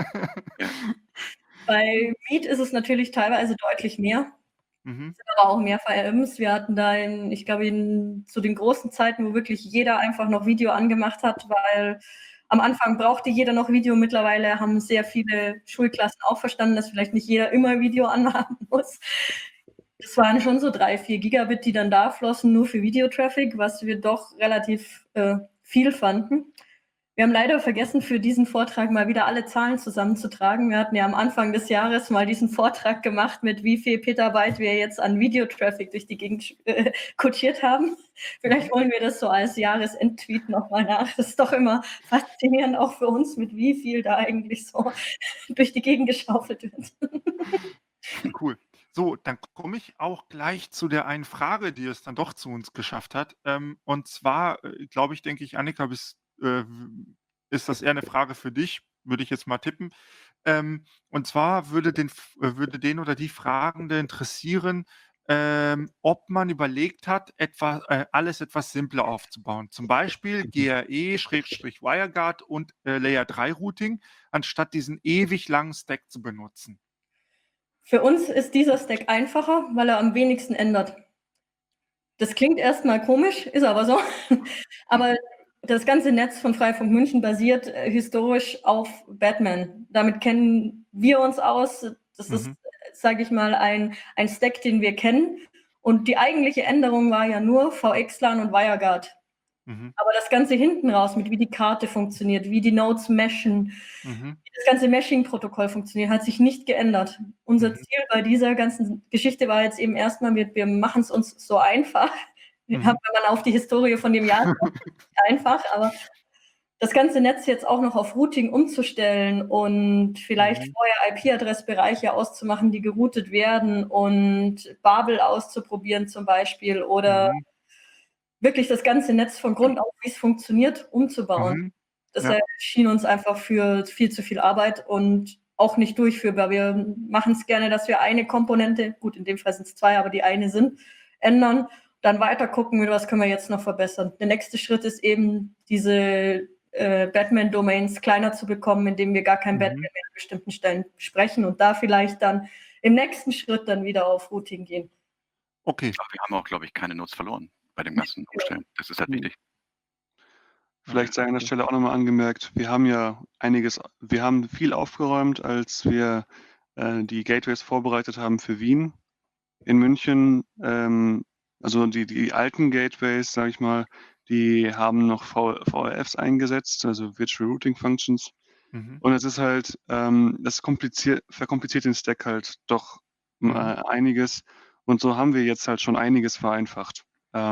Bei Meet ist es natürlich teilweise deutlich mehr. Es sind aber auch mehr VRMs. Wir hatten da ich glaube, zu den großen Zeiten, wo wirklich jeder einfach noch Video angemacht hat, weil am Anfang brauchte jeder noch Video. Mittlerweile haben sehr viele Schulklassen auch verstanden, dass vielleicht nicht jeder immer Video anmachen muss. Es waren schon so 3-4 Gigabit, die dann da flossen, nur für Videotraffic, was wir doch relativ viel fanden. Wir haben leider vergessen, für diesen Vortrag mal wieder alle Zahlen zusammenzutragen. Wir hatten ja am Anfang des Jahres mal diesen Vortrag gemacht, mit wie viel Petabyte wir jetzt an Videotraffic durch die Gegend kutschiert haben. Vielleicht holen wir das so als Jahresendtweet nochmal nach. Das ist doch immer faszinierend, auch für uns, mit wie viel da eigentlich so durch die Gegend geschaufelt wird. Cool. So, dann komme ich auch gleich zu der einen Frage, die es dann doch zu uns geschafft hat. Und zwar, denke ich, Annika, ist das eher eine Frage für dich, würde ich jetzt mal tippen. Und zwar würde den oder die Fragende interessieren, ob man überlegt hat, alles etwas simpler aufzubauen. Zum Beispiel GRE/WireGuard und Layer 3 Routing, anstatt diesen ewig langen Stack zu benutzen. Für uns ist dieser Stack einfacher, weil er am wenigsten ändert. Das klingt erstmal komisch, ist aber so. Aber das ganze Netz von Freifunk München basiert historisch auf Batman. Damit kennen wir uns aus. Das ist, sage ich mal, ein Stack, den wir kennen. Und die eigentliche Änderung war ja nur VXLAN und WireGuard. Aber das Ganze hinten raus, mit wie die Karte funktioniert, wie die Nodes meshen, wie das ganze Meshing-Protokoll funktioniert, hat sich nicht geändert. Unser Ziel bei dieser ganzen Geschichte war jetzt eben erstmal, wir machen es uns so einfach. Wenn man auf die Historie von dem Jahr einfach, aber das ganze Netz jetzt auch noch auf Routing umzustellen und vielleicht vorher IP-Adressbereiche auszumachen, die geroutet werden und Babel auszuprobieren zum Beispiel oder wirklich das ganze Netz von Grund auf, wie es funktioniert, umzubauen. Das erschien uns einfach für viel zu viel Arbeit und auch nicht durchführbar. Wir machen es gerne, dass wir eine Komponente, gut, in dem Fall sind es 2, aber die eine sind, ändern, dann weiter gucken, was können wir jetzt noch verbessern. Der nächste Schritt ist eben, diese Batman-Domains kleiner zu bekommen, indem wir gar kein Batman mehr an bestimmten Stellen sprechen und da vielleicht dann im nächsten Schritt dann wieder auf Routing gehen. Okay. Aber wir haben auch, glaube ich, keine Nodes verloren bei dem ganzen Umstellen. Das ist halt wichtig. Vielleicht sei an der Stelle auch nochmal angemerkt, wir haben viel aufgeräumt, als wir die Gateways vorbereitet haben für Wien. In München, also die alten Gateways, sage ich mal, die haben noch VRFs eingesetzt, also Virtual Routing Functions. Und es ist halt, das verkompliziert den Stack halt doch einiges. Und so haben wir jetzt halt schon einiges vereinfacht.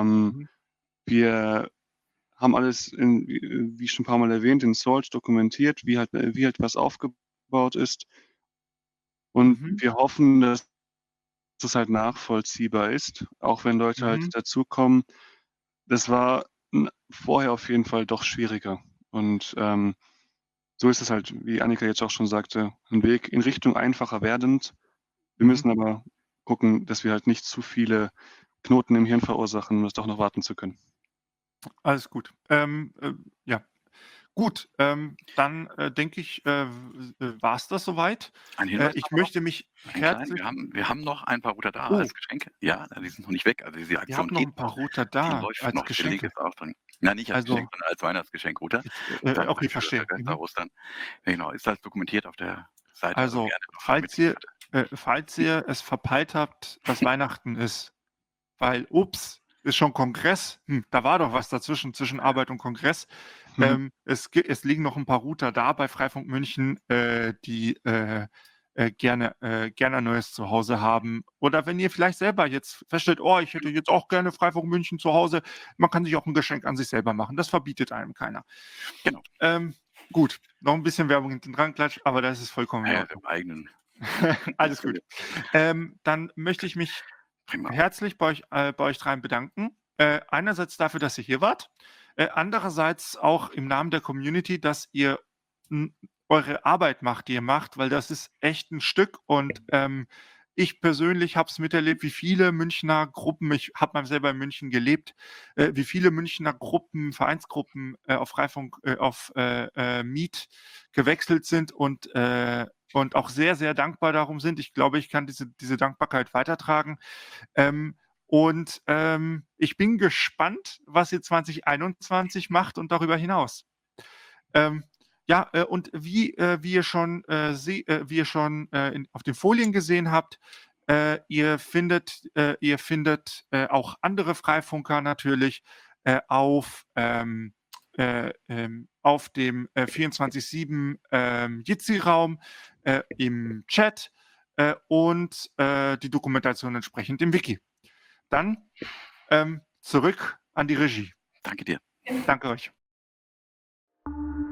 Wir haben alles, wie schon ein paar Mal erwähnt, in Salt dokumentiert, wie halt was aufgebaut ist. Und wir hoffen, dass das halt nachvollziehbar ist, auch wenn Leute halt dazukommen. Das war vorher auf jeden Fall doch schwieriger. Und so ist es halt, wie Annika jetzt auch schon sagte, ein Weg in Richtung einfacher werdend. Wir müssen aber gucken, dass wir halt nicht zu viele Knoten im Hirn verursachen, um das doch noch warten zu können. Alles gut. Ja. Gut, dann denke ich, war es das soweit. Ein Hinweis Ich noch, möchte mich herzlich... wir haben noch ein paar Router da Oh. als Geschenke. Ja, die sind noch nicht weg. Also diese Ihr Aktion habt noch ein geht paar noch. Router Die da läuft als noch. Der Link Geschenke. ist auch drin. Nein, nicht als Also, Geschenk, sondern als Weihnachtsgeschenk-Router. okay, verstehe. Ostern. Genau, ist halt dokumentiert auf der Seite. Also, gerne noch falls ihr es verpeilt habt, dass Weihnachten ist, weil, ist schon Kongress, da war doch was dazwischen, zwischen Arbeit und Kongress. Es liegen noch ein paar Router da bei Freifunk München, die gerne ein neues Zuhause haben. Oder wenn ihr vielleicht selber jetzt feststellt, ich hätte jetzt auch gerne Freifunk München zu Hause, man kann sich auch ein Geschenk an sich selber machen. Das verbietet einem keiner. Genau. Gut, noch ein bisschen Werbung hinten dran klatscht, aber das ist vollkommen in Ordnung. Im eigenen. Alles gut. Dann möchte ich mich herzlich bei euch dreien bedanken. Einerseits dafür, dass ihr hier wart. Andererseits auch im Namen der Community, dass ihr eure Arbeit macht, die ihr macht, weil das ist echt ein Stück und ich persönlich habe es miterlebt, wie viele Münchner Gruppen, ich habe mal selber in München gelebt, wie viele Münchner Gruppen, Vereinsgruppen auf Freifunk, auf Meet gewechselt sind und auch sehr, sehr dankbar darum sind. Ich glaube, ich kann diese Dankbarkeit weitertragen. Ich bin gespannt, was ihr 2021 macht und darüber hinaus. Und wie ihr schon auf den Folien gesehen habt, ihr findet auch andere Freifunker natürlich auf dem 24/7 Jitsi-Raum im Chat und die Dokumentation entsprechend im Wiki. Dann zurück an die Regie. Danke dir. Danke euch.